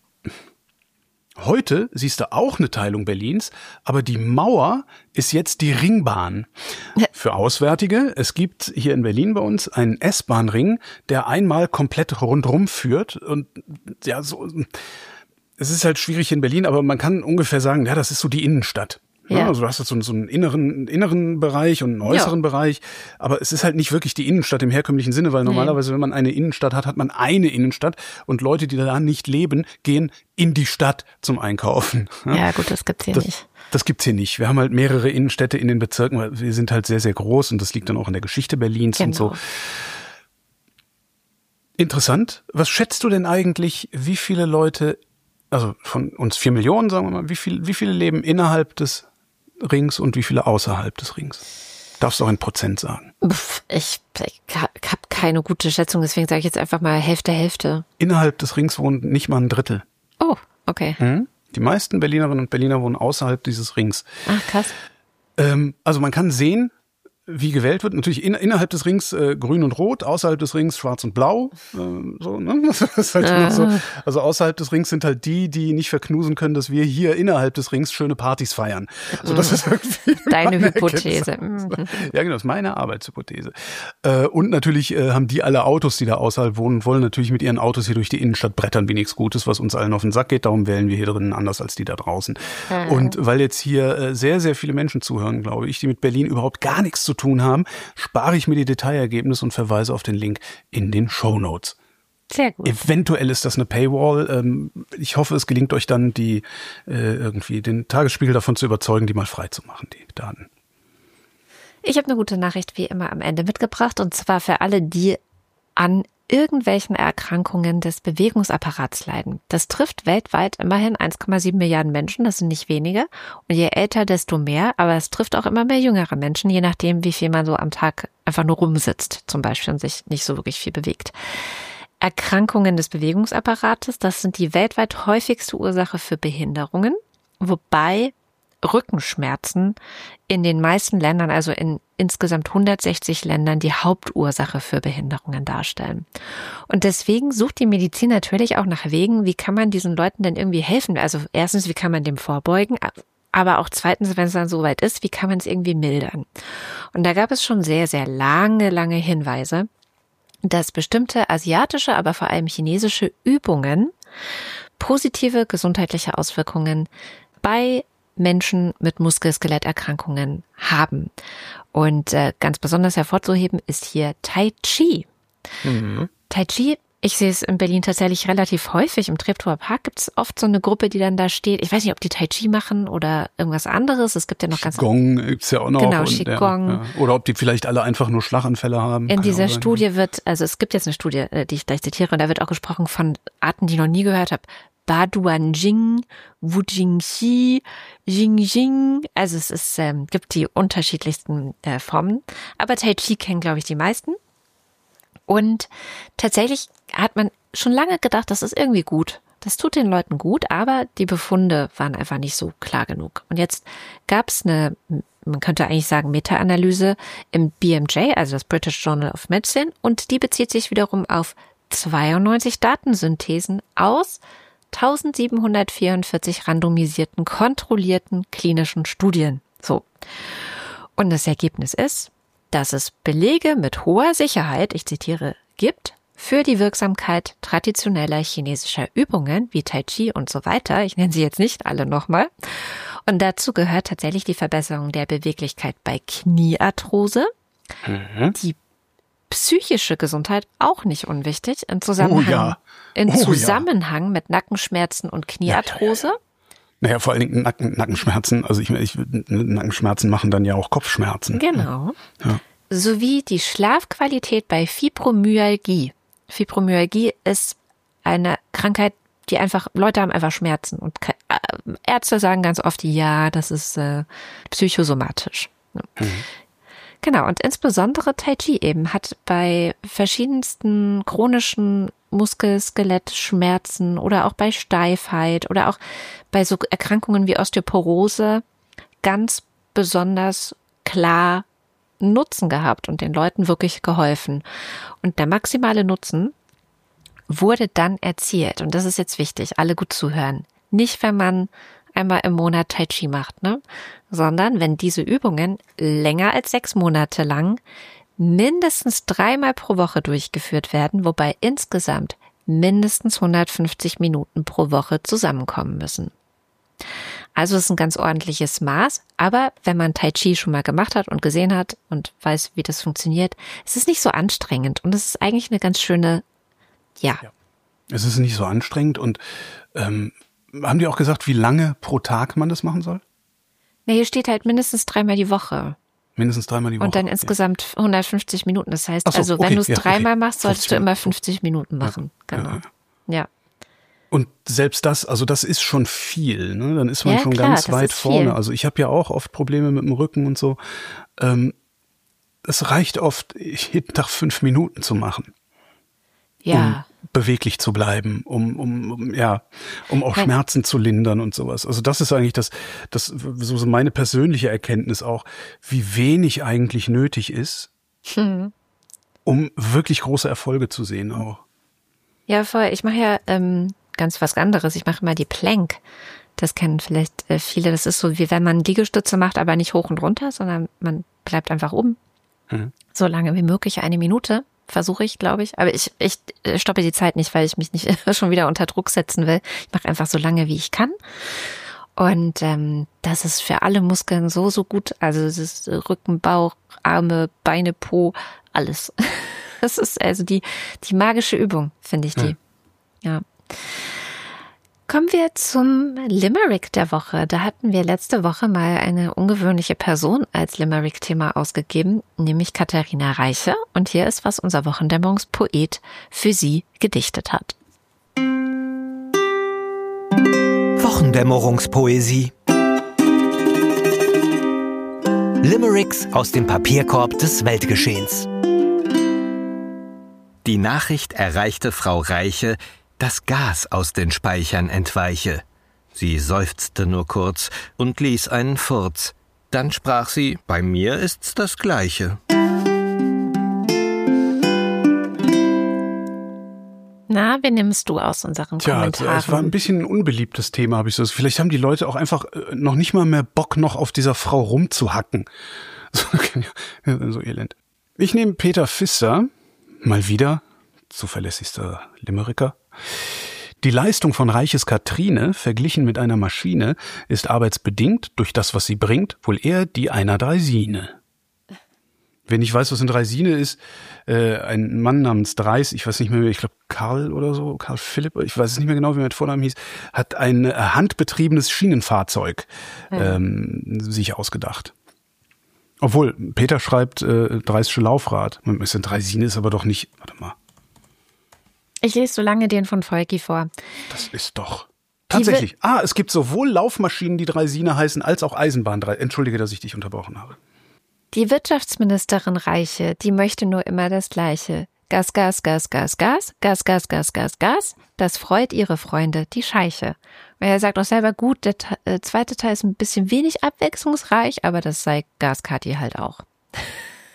heute, siehst du auch eine Teilung Berlins, aber die Mauer ist jetzt die Ringbahn. Für Auswärtige, es gibt hier in Berlin bei uns einen S-Bahn-Ring, der einmal komplett rundrum führt und ja, so, es ist halt schwierig in Berlin, aber man kann ungefähr sagen, ja, das ist so die Innenstadt. Ja. Ja, also du hast jetzt so, so einen inneren, inneren Bereich und einen äußeren ja. Bereich, aber es ist halt nicht wirklich die Innenstadt im herkömmlichen Sinne, weil normalerweise, nee. wenn man eine Innenstadt hat, hat man eine Innenstadt und Leute, die da nicht leben, gehen in die Stadt zum Einkaufen. Ja, ja gut, das gibt's hier das, nicht. Das gibt's hier nicht. Wir haben halt mehrere Innenstädte in den Bezirken, weil wir sind halt sehr, sehr groß und das liegt dann auch in der Geschichte Berlins genau. und so. Interessant. Was schätzt du denn eigentlich, wie viele Leute, also von uns vier Millionen, sagen wir mal, wie viel, wie viele leben innerhalb des Rings und wie viele außerhalb des Rings? Darfst du auch in Prozent sagen? Ich, ich habe keine gute Schätzung, deswegen sage ich jetzt einfach mal Hälfte, Hälfte. Innerhalb des Rings wohnt nicht mal ein Drittel. Oh, okay. Mhm. Die meisten Berlinerinnen und Berliner wohnen außerhalb dieses Rings. Ach, krass. Ähm, also man kann sehen, wie gewählt wird. Natürlich in, innerhalb des Rings äh, grün und rot, außerhalb des Rings schwarz und blau. Äh, so, ne? Das ist halt ah. so. Also außerhalb des Rings sind halt die, die nicht verknusen können, dass wir hier innerhalb des Rings schöne Partys feiern. So, das ist irgendwie deine Hypothese. Mhm. Ja, genau, das ist meine Arbeitshypothese. Äh, und natürlich äh, haben die alle Autos, die da außerhalb wohnen, und wollen natürlich mit ihren Autos hier durch die Innenstadt brettern, wie nichts Gutes, was uns allen auf den Sack geht. Darum wählen wir hier drinnen anders als die da draußen. Ah. Und weil jetzt hier äh, sehr, sehr viele Menschen zuhören, glaube ich, die mit Berlin überhaupt gar nichts zu tun haben, spare ich mir die Detailergebnisse und verweise auf den Link in den Shownotes. Sehr gut. Eventuell ist das eine Paywall. Ich hoffe, es gelingt euch dann, die äh, irgendwie den Tagesspiegel davon zu überzeugen, die mal frei zu machen, die Daten. Ich habe eine gute Nachricht wie immer am Ende mitgebracht, und zwar für alle, die an irgendwelchen Erkrankungen des Bewegungsapparats leiden. Das trifft weltweit immerhin eins Komma sieben Milliarden Menschen, das sind nicht wenige. Und je älter, desto mehr, aber es trifft auch immer mehr jüngere Menschen, je nachdem, wie viel man so am Tag einfach nur rumsitzt zum Beispiel und sich nicht so wirklich viel bewegt. Erkrankungen des Bewegungsapparates, das sind die weltweit häufigste Ursache für Behinderungen, wobei Rückenschmerzen in den meisten Ländern, also in insgesamt hundertsechzig Ländern, die Hauptursache für Behinderungen darstellen. Und deswegen sucht die Medizin natürlich auch nach Wegen, wie kann man diesen Leuten denn irgendwie helfen? Also erstens, wie kann man dem vorbeugen? Aber auch zweitens, wenn es dann soweit ist, wie kann man es irgendwie mildern? Und da gab es schon sehr, sehr lange, lange Hinweise, dass bestimmte asiatische, aber vor allem chinesische Übungen positive gesundheitliche Auswirkungen bei Menschen mit Muskel-Skeletterkrankungen haben. Und äh, ganz besonders hervorzuheben ist hier Tai Chi. Mhm. Tai Chi, ich sehe es in Berlin tatsächlich relativ häufig. Im Treptower Park gibt es oft so eine Gruppe, die dann da steht. Ich weiß nicht, ob die Tai Chi machen oder irgendwas anderes. Es gibt ja noch ganz... Qigong gibt's ja auch noch. Genau, Qigong. Ja, ja. Oder ob die vielleicht alle einfach nur Schlaganfälle haben. In dieser Studie wird, also es gibt jetzt eine Studie, die ich gleich zitiere, und da wird auch gesprochen von Arten, die ich noch nie gehört habe. Baduanjing, Wujingxi, Jingjing. Also es ist, ähm, gibt die unterschiedlichsten äh, Formen. Aber Tai Chi kennen, glaube ich, die meisten. Und tatsächlich hat man schon lange gedacht, das ist irgendwie gut. Das tut den Leuten gut, aber die Befunde waren einfach nicht so klar genug. Und jetzt gab es eine, man könnte eigentlich sagen, Meta-Analyse im B M J, also das British Journal of Medicine. Und die bezieht sich wiederum auf zweiundneunzig Datensynthesen aus eintausendsiebenhundertvierundvierzig randomisierten, kontrollierten klinischen Studien. So. Und das Ergebnis ist, dass es Belege mit hoher Sicherheit, ich zitiere, gibt für die Wirksamkeit traditioneller chinesischer Übungen wie Tai Chi und so weiter. Ich nenne sie jetzt nicht alle nochmal. Und dazu gehört tatsächlich die Verbesserung der Beweglichkeit bei Kniearthrose, mhm. die psychische Gesundheit auch nicht unwichtig im Zusammenhang, oh ja. in oh Zusammenhang ja. mit Nackenschmerzen und Kniearthrose. Ja, ja, ja. Naja, vor allen Dingen Nacken, Nackenschmerzen. Also ich, ich Nackenschmerzen machen dann ja auch Kopfschmerzen. Genau. Ja. Sowie die Schlafqualität bei Fibromyalgie. Fibromyalgie ist eine Krankheit, die einfach, Leute haben einfach Schmerzen. Und Ärzte sagen ganz oft, ja, das ist äh, psychosomatisch. Mhm. Genau, und insbesondere Tai Chi eben hat bei verschiedensten chronischen Muskel-Skelett-Schmerzen oder auch bei Steifheit oder auch bei so Erkrankungen wie Osteoporose ganz besonders klar Nutzen gehabt und den Leuten wirklich geholfen. Und der maximale Nutzen wurde dann erzielt. Und das ist jetzt wichtig, alle gut zuhören. Nicht, wenn man einmal im Monat Tai Chi macht, ne? Sondern wenn diese Übungen länger als sechs Monate lang mindestens dreimal pro Woche durchgeführt werden, wobei insgesamt mindestens hundertfünfzig Minuten pro Woche zusammenkommen müssen. Also es ist ein ganz ordentliches Maß, aber wenn man Tai Chi schon mal gemacht hat und gesehen hat und weiß, wie das funktioniert, es ist nicht so anstrengend und es ist eigentlich eine ganz schöne, ja. ja. Es ist nicht so anstrengend und ähm, haben die auch gesagt, wie lange pro Tag man das machen soll? Na, hier steht halt mindestens dreimal die Woche. Mindestens dreimal die Woche. Und dann insgesamt ja. hundertfünfzig Minuten. Das heißt, so, also wenn okay, du es ja, dreimal okay. machst, solltest du immer fünfzig Minuten machen. Ja, genau. Ja. ja. Und selbst das, also das ist schon viel, ne? Dann ist man ja, schon klar, ganz weit vorne. Viel. Also ich habe ja auch oft Probleme mit dem Rücken und so. Ähm, es reicht oft, jeden Tag fünf Minuten zu machen. Ja. Um beweglich zu bleiben, um, um, um ja, um auch Nein. Schmerzen zu lindern und sowas. Also das ist eigentlich das, das so meine persönliche Erkenntnis auch, wie wenig eigentlich nötig ist, hm. um wirklich große Erfolge zu sehen auch. Ja, voll. Ich mache ja ähm, ganz was anderes. Ich mache mal die Plank. Das kennen vielleicht äh, viele. Das ist so, wie wenn man Liegestütze macht, aber nicht hoch und runter, sondern man bleibt einfach oben. Hm. So lange wie möglich, eine Minute. Versuche ich, glaube ich. Aber ich, ich stoppe die Zeit nicht, weil ich mich nicht schon wieder unter Druck setzen will. Ich mache einfach so lange, wie ich kann. Und ähm, das ist für alle Muskeln so, so gut. Also es ist Rücken, Bauch, Arme, Beine, Po, alles. Das ist also die, die magische Übung, finde ich die. Ja. ja. Kommen wir zum Limerick der Woche. Da hatten wir letzte Woche mal eine ungewöhnliche Person als Limerick-Thema ausgegeben, nämlich Katharina Reiche. Und hier ist, was unser Wochendämmerungspoet für sie gedichtet hat. Wochendämmerungspoesie. Limericks aus dem Papierkorb des Weltgeschehens. Die Nachricht erreichte Frau Reiche, dass Gas aus den Speichern entweiche. Sie seufzte nur kurz und ließ einen Furz. Dann sprach sie, bei mir ist's das Gleiche. Na, wen nimmst du aus unseren Tja, Kommentaren? Tja, es war ein bisschen ein unbeliebtes Thema, habe ich so. Vielleicht haben die Leute auch einfach noch nicht mal mehr Bock, noch auf dieser Frau rumzuhacken. So, so elend. Ich nehme Peter Pfister, mal wieder, zuverlässigster Limericker. Die Leistung von Reiches Katrine, verglichen mit einer Maschine, ist arbeitsbedingt durch das, was sie bringt, wohl eher die einer Draisine. Wenn ich weiß, was eine Draisine ist, äh, ein Mann namens Dreis, ich weiß nicht mehr, ich glaube Karl oder so, Karl Philipp, ich weiß es nicht mehr genau, wie er mit Vornamen hieß, hat ein handbetriebenes Schienenfahrzeug ähm, mhm. sich ausgedacht. Obwohl, Peter schreibt äh, Dreische Laufrad. Eine Draisine ist aber doch nicht, warte mal. Ich lese so lange den von Volki vor. Das ist doch... Tatsächlich. Ah, es gibt sowohl Laufmaschinen, die Draisine heißen, als auch Eisenbahn. Entschuldige, dass ich dich unterbrochen habe. Die Wirtschaftsministerin Reiche, die möchte nur immer das Gleiche. Gas, Gas, Gas, Gas, Gas, Gas, Gas, Gas, Gas, Gas. Das freut ihre Freunde, die Scheiche. Und er sagt auch selber, gut, der äh, zweite Teil ist ein bisschen wenig abwechslungsreich, aber das sei Gaskati halt auch.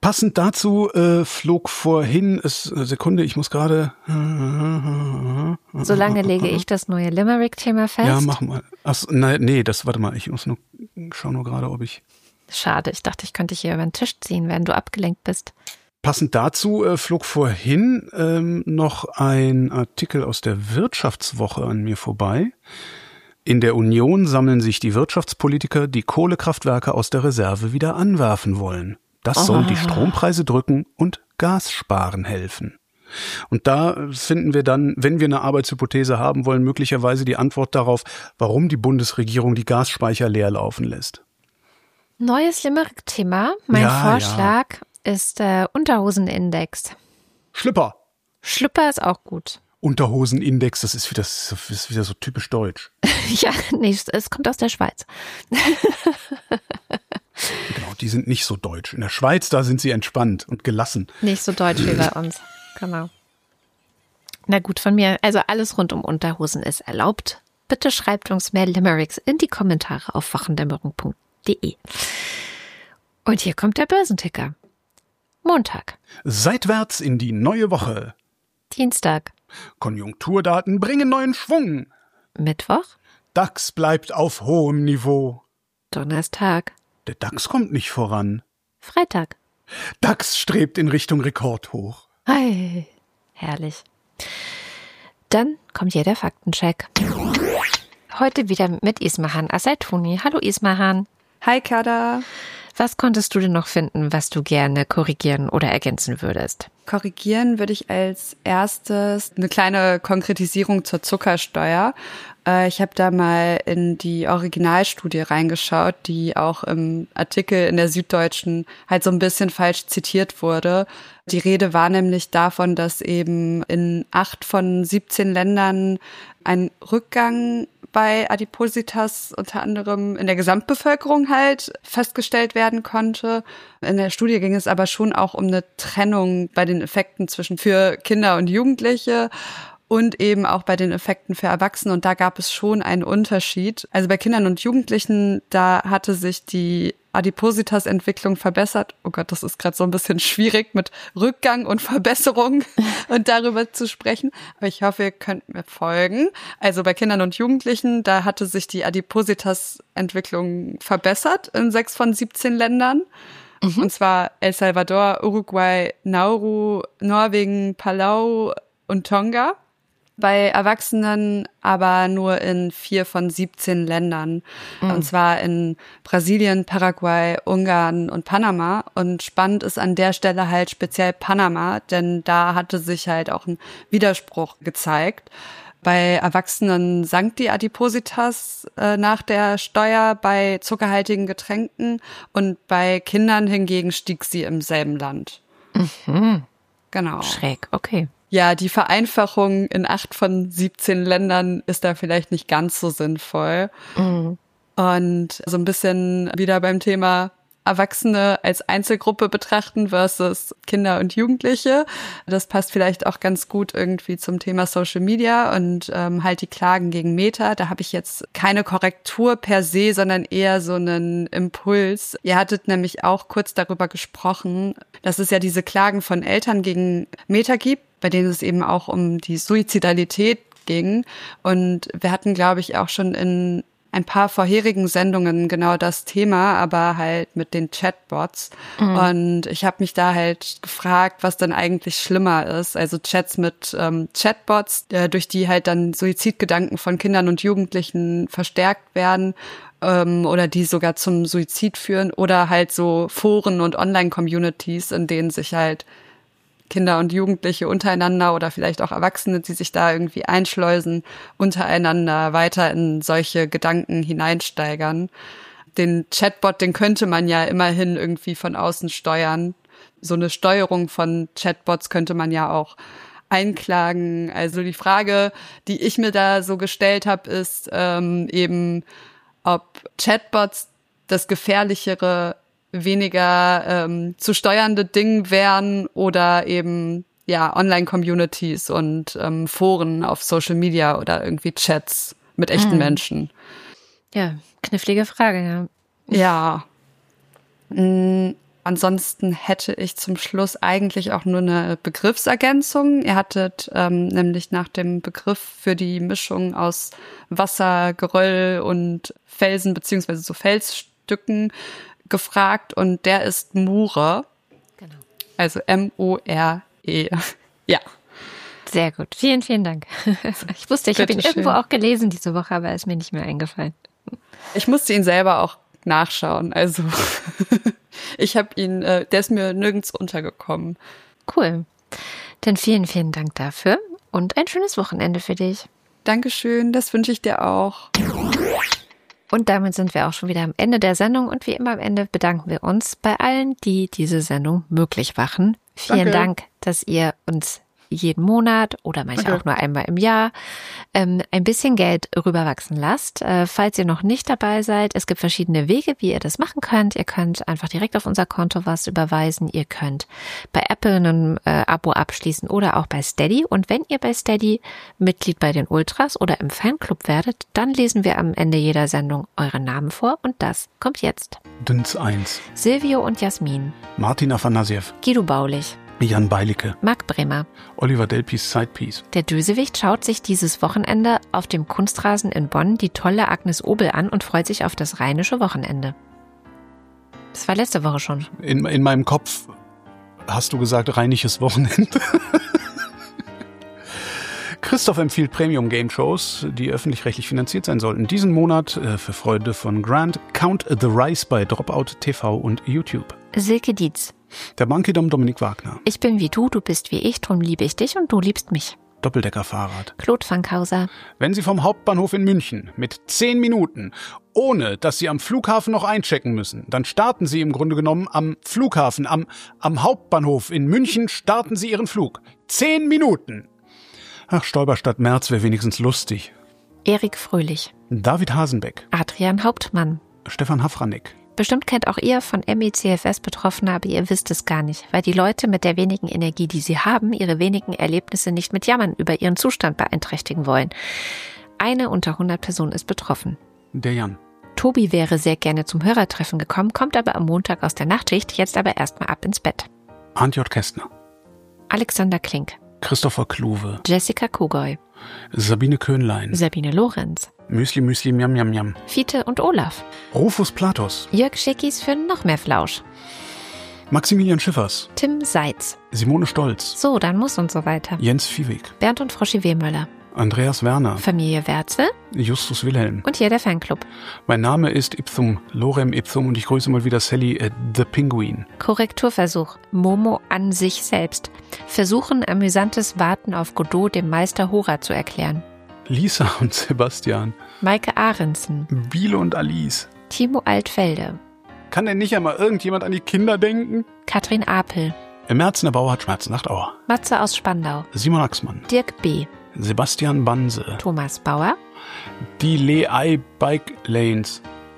Passend dazu äh, flog vorhin, es, Sekunde, ich muss gerade... Solange lege ich das neue Limerick-Thema fest. Ja, mach mal. Ach, nein, nee, das, warte mal, ich muss nur, schau nur gerade, ob ich... Schade, ich dachte, ich könnte dich hier über den Tisch ziehen, wenn du abgelenkt bist. Passend dazu äh, flog vorhin ähm, noch ein Artikel aus der Wirtschaftswoche an mir vorbei. In der Union sammeln sich die Wirtschaftspolitiker, die Kohlekraftwerke aus der Reserve wieder anwerfen wollen. Das soll die Strompreise drücken und Gas sparen helfen. Und da finden wir dann, wenn wir eine Arbeitshypothese haben wollen, möglicherweise die Antwort darauf, warum die Bundesregierung die Gasspeicher leer laufen lässt. Neues Limerick-Thema. Mein Ja, Vorschlag ja. ist äh, Unterhosenindex. Schlüpper. Schlüpper ist auch gut. Unterhosenindex, das ist wieder, das ist wieder so typisch deutsch. Ja, nee, es kommt aus der Schweiz. Genau, die sind nicht so deutsch. In der Schweiz, da sind sie entspannt und gelassen. Nicht so deutsch wie bei uns, genau. Na gut, von mir, also alles rund um Unterhosen ist erlaubt. Bitte schreibt uns mehr Limericks in die Kommentare auf wachendämmerung punkt de. Und hier kommt der Börsenticker. Montag. Seitwärts in die neue Woche. Dienstag. Konjunkturdaten bringen neuen Schwung. Mittwoch. DAX bleibt auf hohem Niveau. Donnerstag. Der DAX kommt nicht voran. Freitag. DAX strebt in Richtung Rekordhoch. Hey, herrlich. Dann kommt hier der Faktencheck. Heute wieder mit Ismahan Assaitouni. Hallo Ismahan. Hi Kada. Was konntest du denn noch finden, was du gerne korrigieren oder ergänzen würdest? Korrigieren würde ich als erstes eine kleine Konkretisierung zur Zuckersteuer. Ich habe da mal in die Originalstudie reingeschaut, die auch im Artikel in der Süddeutschen halt so ein bisschen falsch zitiert wurde. Die Rede war nämlich davon, dass eben in acht von siebzehn Ländern ein Rückgang bei Adipositas unter anderem in der Gesamtbevölkerung halt festgestellt werden konnte. In der Studie ging es aber schon auch um eine Trennung bei den Effekten zwischen für Kinder und Jugendliche und eben auch bei den Effekten für Erwachsene. Und da gab es schon einen Unterschied. Also bei Kindern und Jugendlichen, da hatte sich die Adipositas-Entwicklung verbessert. Oh Gott, das ist gerade so ein bisschen schwierig mit Rückgang und Verbesserung und darüber zu sprechen. Aber ich hoffe, ihr könnt mir folgen. Also bei Kindern und Jugendlichen, da hatte sich die Adipositas-Entwicklung verbessert in sechs von siebzehn Ländern. Mhm. Und zwar El Salvador, Uruguay, Nauru, Norwegen, Palau und Tonga. Bei Erwachsenen aber nur in vier von siebzehn Ländern. Mhm. Und zwar in Brasilien, Paraguay, Ungarn und Panama. Und spannend ist an der Stelle halt speziell Panama, denn da hatte sich halt auch ein Widerspruch gezeigt. Bei Erwachsenen sank die Adipositas äh, nach der Steuer bei zuckerhaltigen Getränken und bei Kindern hingegen stieg sie im selben Land. Mhm. Genau. Schräg, okay. Ja, die Vereinfachung in acht von siebzehn Ländern ist da vielleicht nicht ganz so sinnvoll. Mhm. Und so ein bisschen wieder beim Thema Erwachsene als Einzelgruppe betrachten versus Kinder und Jugendliche. Das passt vielleicht auch ganz gut irgendwie zum Thema Social Media und ähm, halt die Klagen gegen Meta. Da habe ich jetzt keine Korrektur per se, sondern eher so einen Impuls. Ihr hattet nämlich auch kurz darüber gesprochen, dass es ja diese Klagen von Eltern gegen Meta gibt, bei denen es eben auch um die Suizidalität ging. Und wir hatten, glaube ich, auch schon in ein paar vorherigen Sendungen genau das Thema, aber halt mit den Chatbots. Mhm. Und ich habe mich da halt gefragt, was dann eigentlich schlimmer ist. Also Chats mit ähm, Chatbots, äh, durch die halt dann Suizidgedanken von Kindern und Jugendlichen verstärkt werden ähm, oder die sogar zum Suizid führen. Oder halt so Foren und Online-Communities, in denen sich halt Kinder und Jugendliche untereinander oder vielleicht auch Erwachsene, die sich da irgendwie einschleusen, untereinander weiter in solche Gedanken hineinsteigern. Den Chatbot, den könnte man ja immerhin irgendwie von außen steuern. So eine Steuerung von Chatbots könnte man ja auch einklagen. Also die Frage, die ich mir da so gestellt habe, ist ähm, eben, ob Chatbots das gefährlichere weniger ähm, zu steuernde Ding wären oder eben ja Online-Communities und ähm, Foren auf Social Media oder irgendwie Chats mit echten hm. Menschen. Ja, knifflige Frage, ja. Ja. Ansonsten hätte ich zum Schluss eigentlich auch nur eine Begriffsergänzung. Ihr hattet ähm, nämlich nach dem Begriff für die Mischung aus Wasser, Geröll und Felsen beziehungsweise so Felsstücken gefragt und der ist Mure. Genau. Also M O R E. Ja. Sehr gut. Vielen, vielen Dank. Ich wusste, ich habe ihn irgendwo auch gelesen diese Woche, aber er ist mir nicht mehr eingefallen. Ich musste ihn selber auch nachschauen. Also ich habe ihn, äh, der ist mir nirgends untergekommen. Cool. Dann vielen, vielen Dank dafür und ein schönes Wochenende für dich. Dankeschön, das wünsche ich dir auch. Und damit sind wir auch schon wieder am Ende der Sendung und wie immer am Ende bedanken wir uns bei allen, die diese Sendung möglich machen. Vielen Danke. Dank, dass ihr uns jeden Monat oder manchmal Okay. auch nur einmal im Jahr ähm, ein bisschen Geld rüberwachsen lasst. Äh, falls ihr noch nicht dabei seid, es gibt verschiedene Wege, wie ihr das machen könnt. Ihr könnt einfach direkt auf unser Konto was überweisen. Ihr könnt bei Apple ein äh, Abo abschließen oder auch bei Steady. Und wenn ihr bei Steady Mitglied bei den Ultras oder im Fanclub werdet, dann lesen wir am Ende jeder Sendung eure Namen vor und das kommt jetzt. Dünz eins. Silvio und Jasmin, Martin Afanasiev. Guido Baulich, Jan Beilicke. Marc Bremer. Oliver Delpis Sidepiece. Der Dösewicht schaut sich dieses Wochenende auf dem Kunstrasen in Bonn die tolle Agnes Obel an und freut sich auf das rheinische Wochenende. Das war letzte Woche schon. In, in meinem Kopf hast du gesagt, rheinisches Wochenende. Christoph empfiehlt Premium-Game-Shows, die öffentlich-rechtlich finanziert sein sollten. Diesen Monat äh, für Freunde von Grant Count the Rise bei Dropout T V und YouTube. Silke Dietz. Der Bankidom Dominik Wagner. Ich bin wie du, du bist wie ich, drum liebe ich dich und du liebst mich. Doppeldeckerfahrrad. Claude Fankhauser. Wenn Sie vom Hauptbahnhof in München mit zehn Minuten, ohne dass Sie am Flughafen noch einchecken müssen, dann starten Sie im Grunde genommen am Flughafen, am, am Hauptbahnhof in München starten Sie Ihren Flug. Zehn Minuten! Ach, Stolperstadt Merz wäre wenigstens lustig. Erik Fröhlich. David Hasenbeck. Adrian Hauptmann. Stefan Hafranek. Bestimmt kennt auch ihr von M E C F S Betroffene, aber ihr wisst es gar nicht, weil die Leute mit der wenigen Energie, die sie haben, ihre wenigen Erlebnisse nicht mit Jammern über ihren Zustand beeinträchtigen wollen. Eine unter hundert Personen ist betroffen. Der Jan. Tobi wäre sehr gerne zum Hörertreffen gekommen, kommt aber am Montag aus der Nachtschicht, jetzt aber erstmal ab ins Bett. Antjot Kästner. Alexander Klink. Christopher Kluwe. Jessica Kogoy. Sabine Köhnlein. Sabine Lorenz. Müsli Müsli Miam Miam Miam. Fiete und Olaf. Rufus Platos. Jörg Schickis für noch mehr Flausch. Maximilian Schiffers. Tim Seitz. Simone Stolz. So, dann muss und so weiter. Jens Viehweg. Bernd und Froschi Wehmöller. Andreas Werner. Familie Werzel. Justus Wilhelm. Und hier der Fanclub. Mein Name ist Ipsum, Lorem Ipsum und ich grüße mal wieder Sally äh, the Penguin. Korrekturversuch. Momo an sich selbst. Versuchen, amüsantes Warten auf Godot dem Meister Hora zu erklären. Lisa und Sebastian. Maike Ahrensen. Biele und Alice. Timo Altfelde. Kann denn nicht einmal irgendjemand an die Kinder denken? Katrin Apel. Im März eine Bauer hat Schmerzen, Nacht Aua. Matze aus Spandau. Simon Axmann. Dirk B. Sebastian Banse. Thomas Bauer. Die Lei Bike Lanes.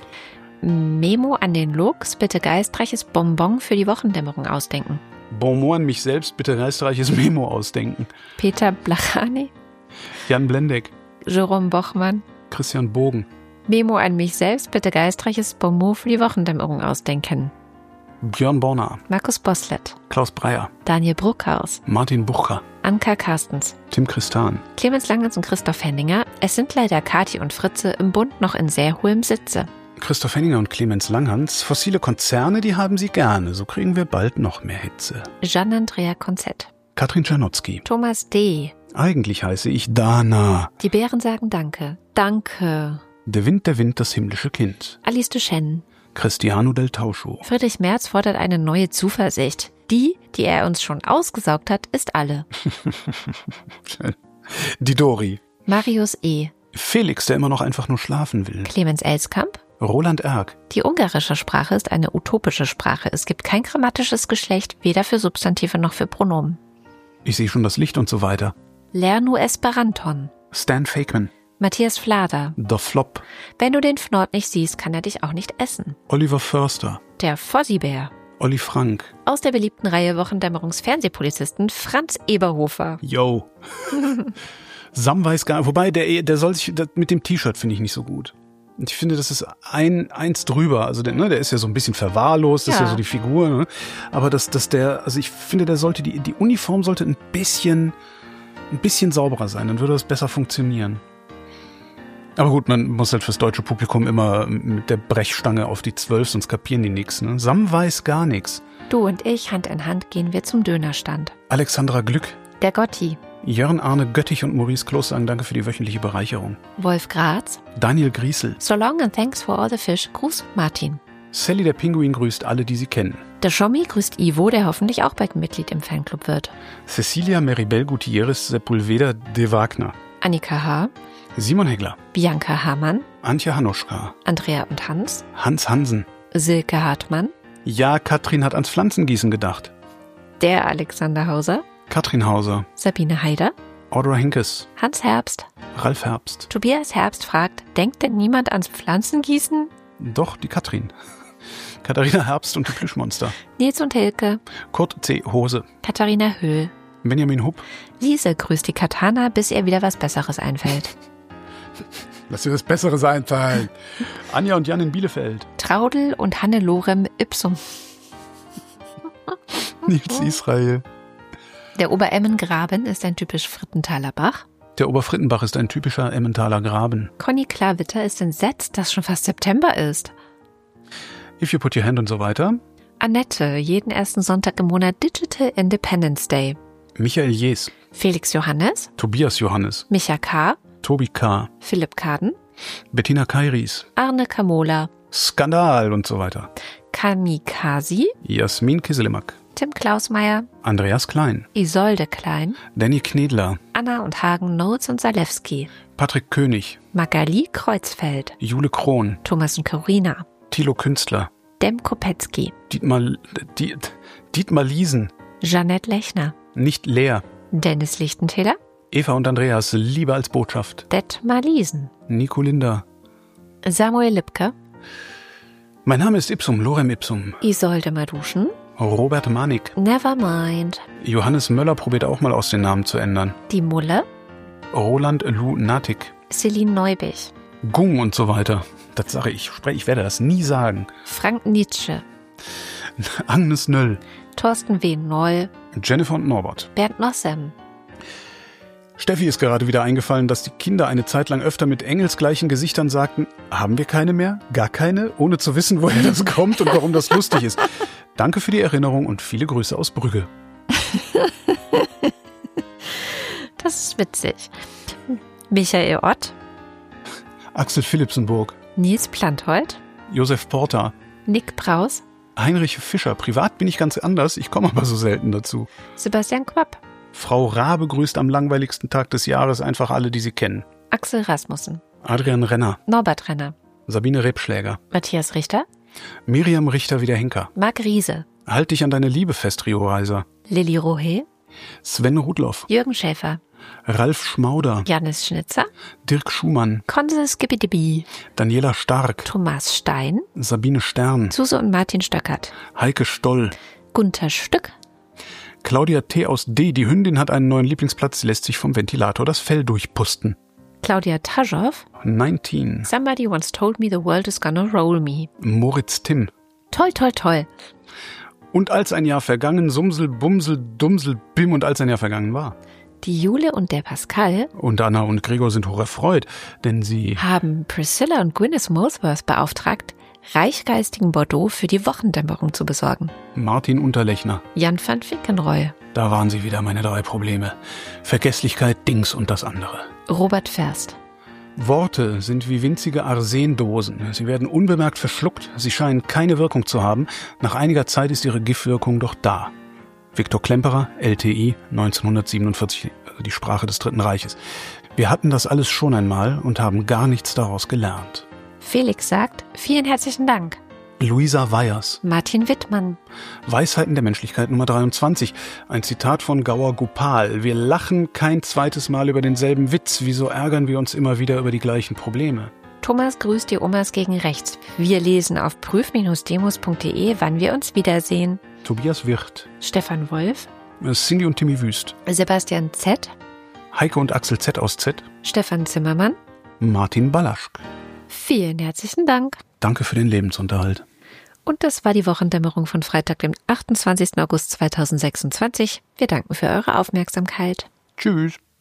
Memo an den Lux. Bitte geistreiches Bonbon für die Wochendämmerung ausdenken. Bonbon an mich selbst, bitte geistreiches Memo ausdenken. Peter Blachani. Jan Blendeck. Jerome Bochmann. Christian Bogen. Memo an mich selbst. Bitte geistreiches Bonbon für die Wochendämmerung ausdenken. Björn Borner. Markus Boslett. Klaus Breyer. Daniel Bruckhaus. Martin Bucher. Anka Carstens. Tim Christan. Clemens Langens und Christoph Henninger. Es sind leider Kathi und Fritze im Bund noch in sehr hohem Sitze. Christoph Henninger und Clemens Langhans. Fossile Konzerne, die haben sie gerne. So kriegen wir bald noch mehr Hitze. Gian-Andrea Konzett. Katrin Czernotzki. Thomas D. Eigentlich heiße ich Dana. Die Bären sagen Danke. Danke. Der Wind, der Wind, das himmlische Kind. Alice Duchenne. Cristiano del Tauscho. Friedrich Merz fordert eine neue Zuversicht. Die, die er uns schon ausgesaugt hat, ist alle. Die Dori. Marius E. Felix, der immer noch einfach nur schlafen will. Clemens Elskamp. Roland Erck. Die ungarische Sprache ist eine utopische Sprache. Es gibt kein grammatisches Geschlecht, weder für Substantive noch für Pronomen. Ich sehe schon das Licht und so weiter. Lernu Esperanton. Stan Fakeman. Matthias Flader. The Flop. Wenn du den Fnord nicht siehst, kann er dich auch nicht essen. Oliver Förster. Der Fossibär. Olli Frank. Aus der beliebten Reihe Wochendämmerungsfernsehpolizisten Franz Eberhofer. Yo. Sam weiß gar nicht, wobei der, der soll sich, das, mit dem T-Shirt finde ich nicht so gut. Und ich finde, das ist ein eins drüber. Also der, ne, der ist ja so ein bisschen verwahrlost, das Ja. ist ja so die Figur. Ne? Aber dass, dass der, also ich finde, der sollte die, die Uniform sollte ein bisschen, ein bisschen sauberer sein. Dann würde das besser funktionieren. Aber gut, man muss halt fürs deutsche Publikum immer mit der Brechstange auf die zwölf, sonst kapieren die nichts. Ne? Sam weiß gar nichts. Du und ich, Hand in Hand, gehen wir zum Dönerstand. Alexandra Glück, Der Gotti, Jörn Arne Göttich und Maurice Kloß sagen danke für die wöchentliche Bereicherung. Wolf Graz, Daniel Griesel, So long and thanks for all the fish. Gruß, Martin. Sally der Pinguin grüßt alle, die sie kennen. Der Schommi grüßt Ivo, der hoffentlich auch bald Mitglied im Fanclub wird. Cecilia Meribel Gutierrez Sepulveda de Wagner. Annika H., Simon Hegler, Bianca Hamann, Antje Hanuschka, Andrea und Hans, Hans Hansen. Silke Hartmann, Ja, Katrin hat ans Pflanzengießen gedacht. der Alexander Hauser, Katrin Hauser, Sabine Haider, Audra Hinkes, Hans Herbst. Ralf Herbst. Tobias Herbst fragt, denkt denn niemand ans Pflanzengießen? Doch, die Katrin. Katharina Herbst und die Plüschmonster. Nils und Hilke, Kurt C. Hose. Katharina Höhl. Benjamin Hupp. Lise grüßt die Katana, bis ihr wieder was Besseres einfällt. Lass dir das Besseres einfallen. Anja und Jan in Bielefeld. Traudel und Hannelorem Ipsum. Nils Israel. Der Obeремmengraben ist ein typisch Frittenthaler Bach. Der Oberfrittenbach ist ein typischer Emmentaler Graben. Conny Klawitter ist entsetzt, dass schon fast September ist. If you put your hand und so weiter. Annette, jeden ersten Sonntag im Monat Digital Independence Day. Michael Jees. Felix Johannes, Tobias Johannes. Micha K., Tobi K. Philipp Kaden, Bettina Kairis. Arne Kamola, Skandal und so weiter. Kamikazi, Jasmin Kiselemak. Tim Klausmeier, Andreas Klein. Isolde Klein, Danny Knedler. Anna und Hagen Notes und Salewski, Patrick König. Magali Kreuzfeld, Jule Krohn. Thomas und Corina, Thilo Künstler. Dem Kopetzky, Dietmar, Diet, Dietmar Liesen. Jeanette Lechner, Nicht leer. Dennis Lichtentäler, Eva und Andreas, Liebe als Botschaft. Detmar Liesen, Nico Linder. Samuel Lipke, Mein Name ist Ipsum, Lorem Ipsum. Isolde Maduschen, Robert Manik. Nevermind, Johannes Möller probiert auch mal aus den Namen zu ändern. Die Mulle, Roland Lunatic. Celine Neubich, Gung und so weiter. Das sage ich, spreche, ich werde das nie sagen. Frank Nietzsche, Agnes Nöll. Thorsten W. Noll, Jennifer und Norbert. Bernd Nossem, Steffi ist gerade wieder eingefallen, dass die Kinder eine Zeit lang öfter mit engelsgleichen Gesichtern sagten, haben wir keine mehr? Gar keine? Ohne zu wissen, woher das kommt und warum das lustig ist. Danke für die Erinnerung und viele Grüße aus Brügge. das ist witzig. Michael Ott, Axel Philipsenburg. Nils Planthold, Josef Porta. Nick Praus, Heinrich Fischer. Privat bin ich ganz anders, ich komme aber so selten dazu. Sebastian Quapp, Frau Ra begrüßt am langweiligsten Tag des Jahres einfach alle, die sie kennen. Axel Rasmussen, Adrian Renner. Norbert Renner, Sabine Rebschläger. Matthias Richter, Miriam Richter-Wiederhenker. Marc Riese, Halt dich an deine Liebe fest, Rio Reiser. Lilly Rohe, Sven Rudloff. Jürgen Schäfer, Ralf Schmauder. Janis Schnitzer, Dirk Schumann. Konse Skibidibi, Daniela Stark. Thomas Stein, Sabine Stern. Suse und Martin Stöckert, Heike Stoll. Gunther Stück, Claudia T. aus D. Die Hündin hat einen neuen Lieblingsplatz. Sie lässt sich vom Ventilator das Fell durchpusten. Claudia Taschow, neunzehn. Somebody once told me the world is gonna roll me. Moritz Timm. Toll, toll, toll. Und als ein Jahr vergangen, Sumsel, Bumsel, Dumsel, Bim und als ein Jahr vergangen war. Die Jule und der Pascal Und Anna und Gregor sind hocherfreut, denn sie... haben Priscilla und Gwyneth Molesworth beauftragt, reichgeistigen Bordeaux für die Wochendämmerung zu besorgen. Martin Unterlechner. Jan van Fickenroy, Da waren sie wieder, meine drei Probleme. Vergesslichkeit, Dings und das andere. Robert Ferst, Worte sind wie winzige Arsendosen. Sie werden unbemerkt verschluckt, sie scheinen keine Wirkung zu haben. Nach einiger Zeit ist ihre Giftwirkung doch da. Viktor Klemperer, L T I, neunzehnhundertsiebenundvierzig, also die Sprache des Dritten Reiches. Wir hatten das alles schon einmal und haben gar nichts daraus gelernt. Felix sagt, vielen herzlichen Dank. Luisa Weyers, Martin Wittmann, Weisheiten der Menschlichkeit Nummer dreiundzwanzig. Ein Zitat von Gaur Gopal. Wir lachen kein zweites Mal über denselben Witz. Wieso ärgern wir uns immer wieder über die gleichen Probleme? Thomas grüßt die Omas gegen rechts. Wir lesen auf prüf Bindestrich demos punkt de, wann wir uns wiedersehen. Tobias Wirth, Stefan Wolf, Cindy und Timmy Wüst, Sebastian Z., Heike und Axel Z aus Z, Stefan Zimmermann, Martin Balaschk, Vielen herzlichen Dank. Danke für den Lebensunterhalt. Und das war die Wochendämmerung von Freitag, dem achtundzwanzigsten August zweitausendsechsundzwanzig. Wir danken für eure Aufmerksamkeit. Tschüss.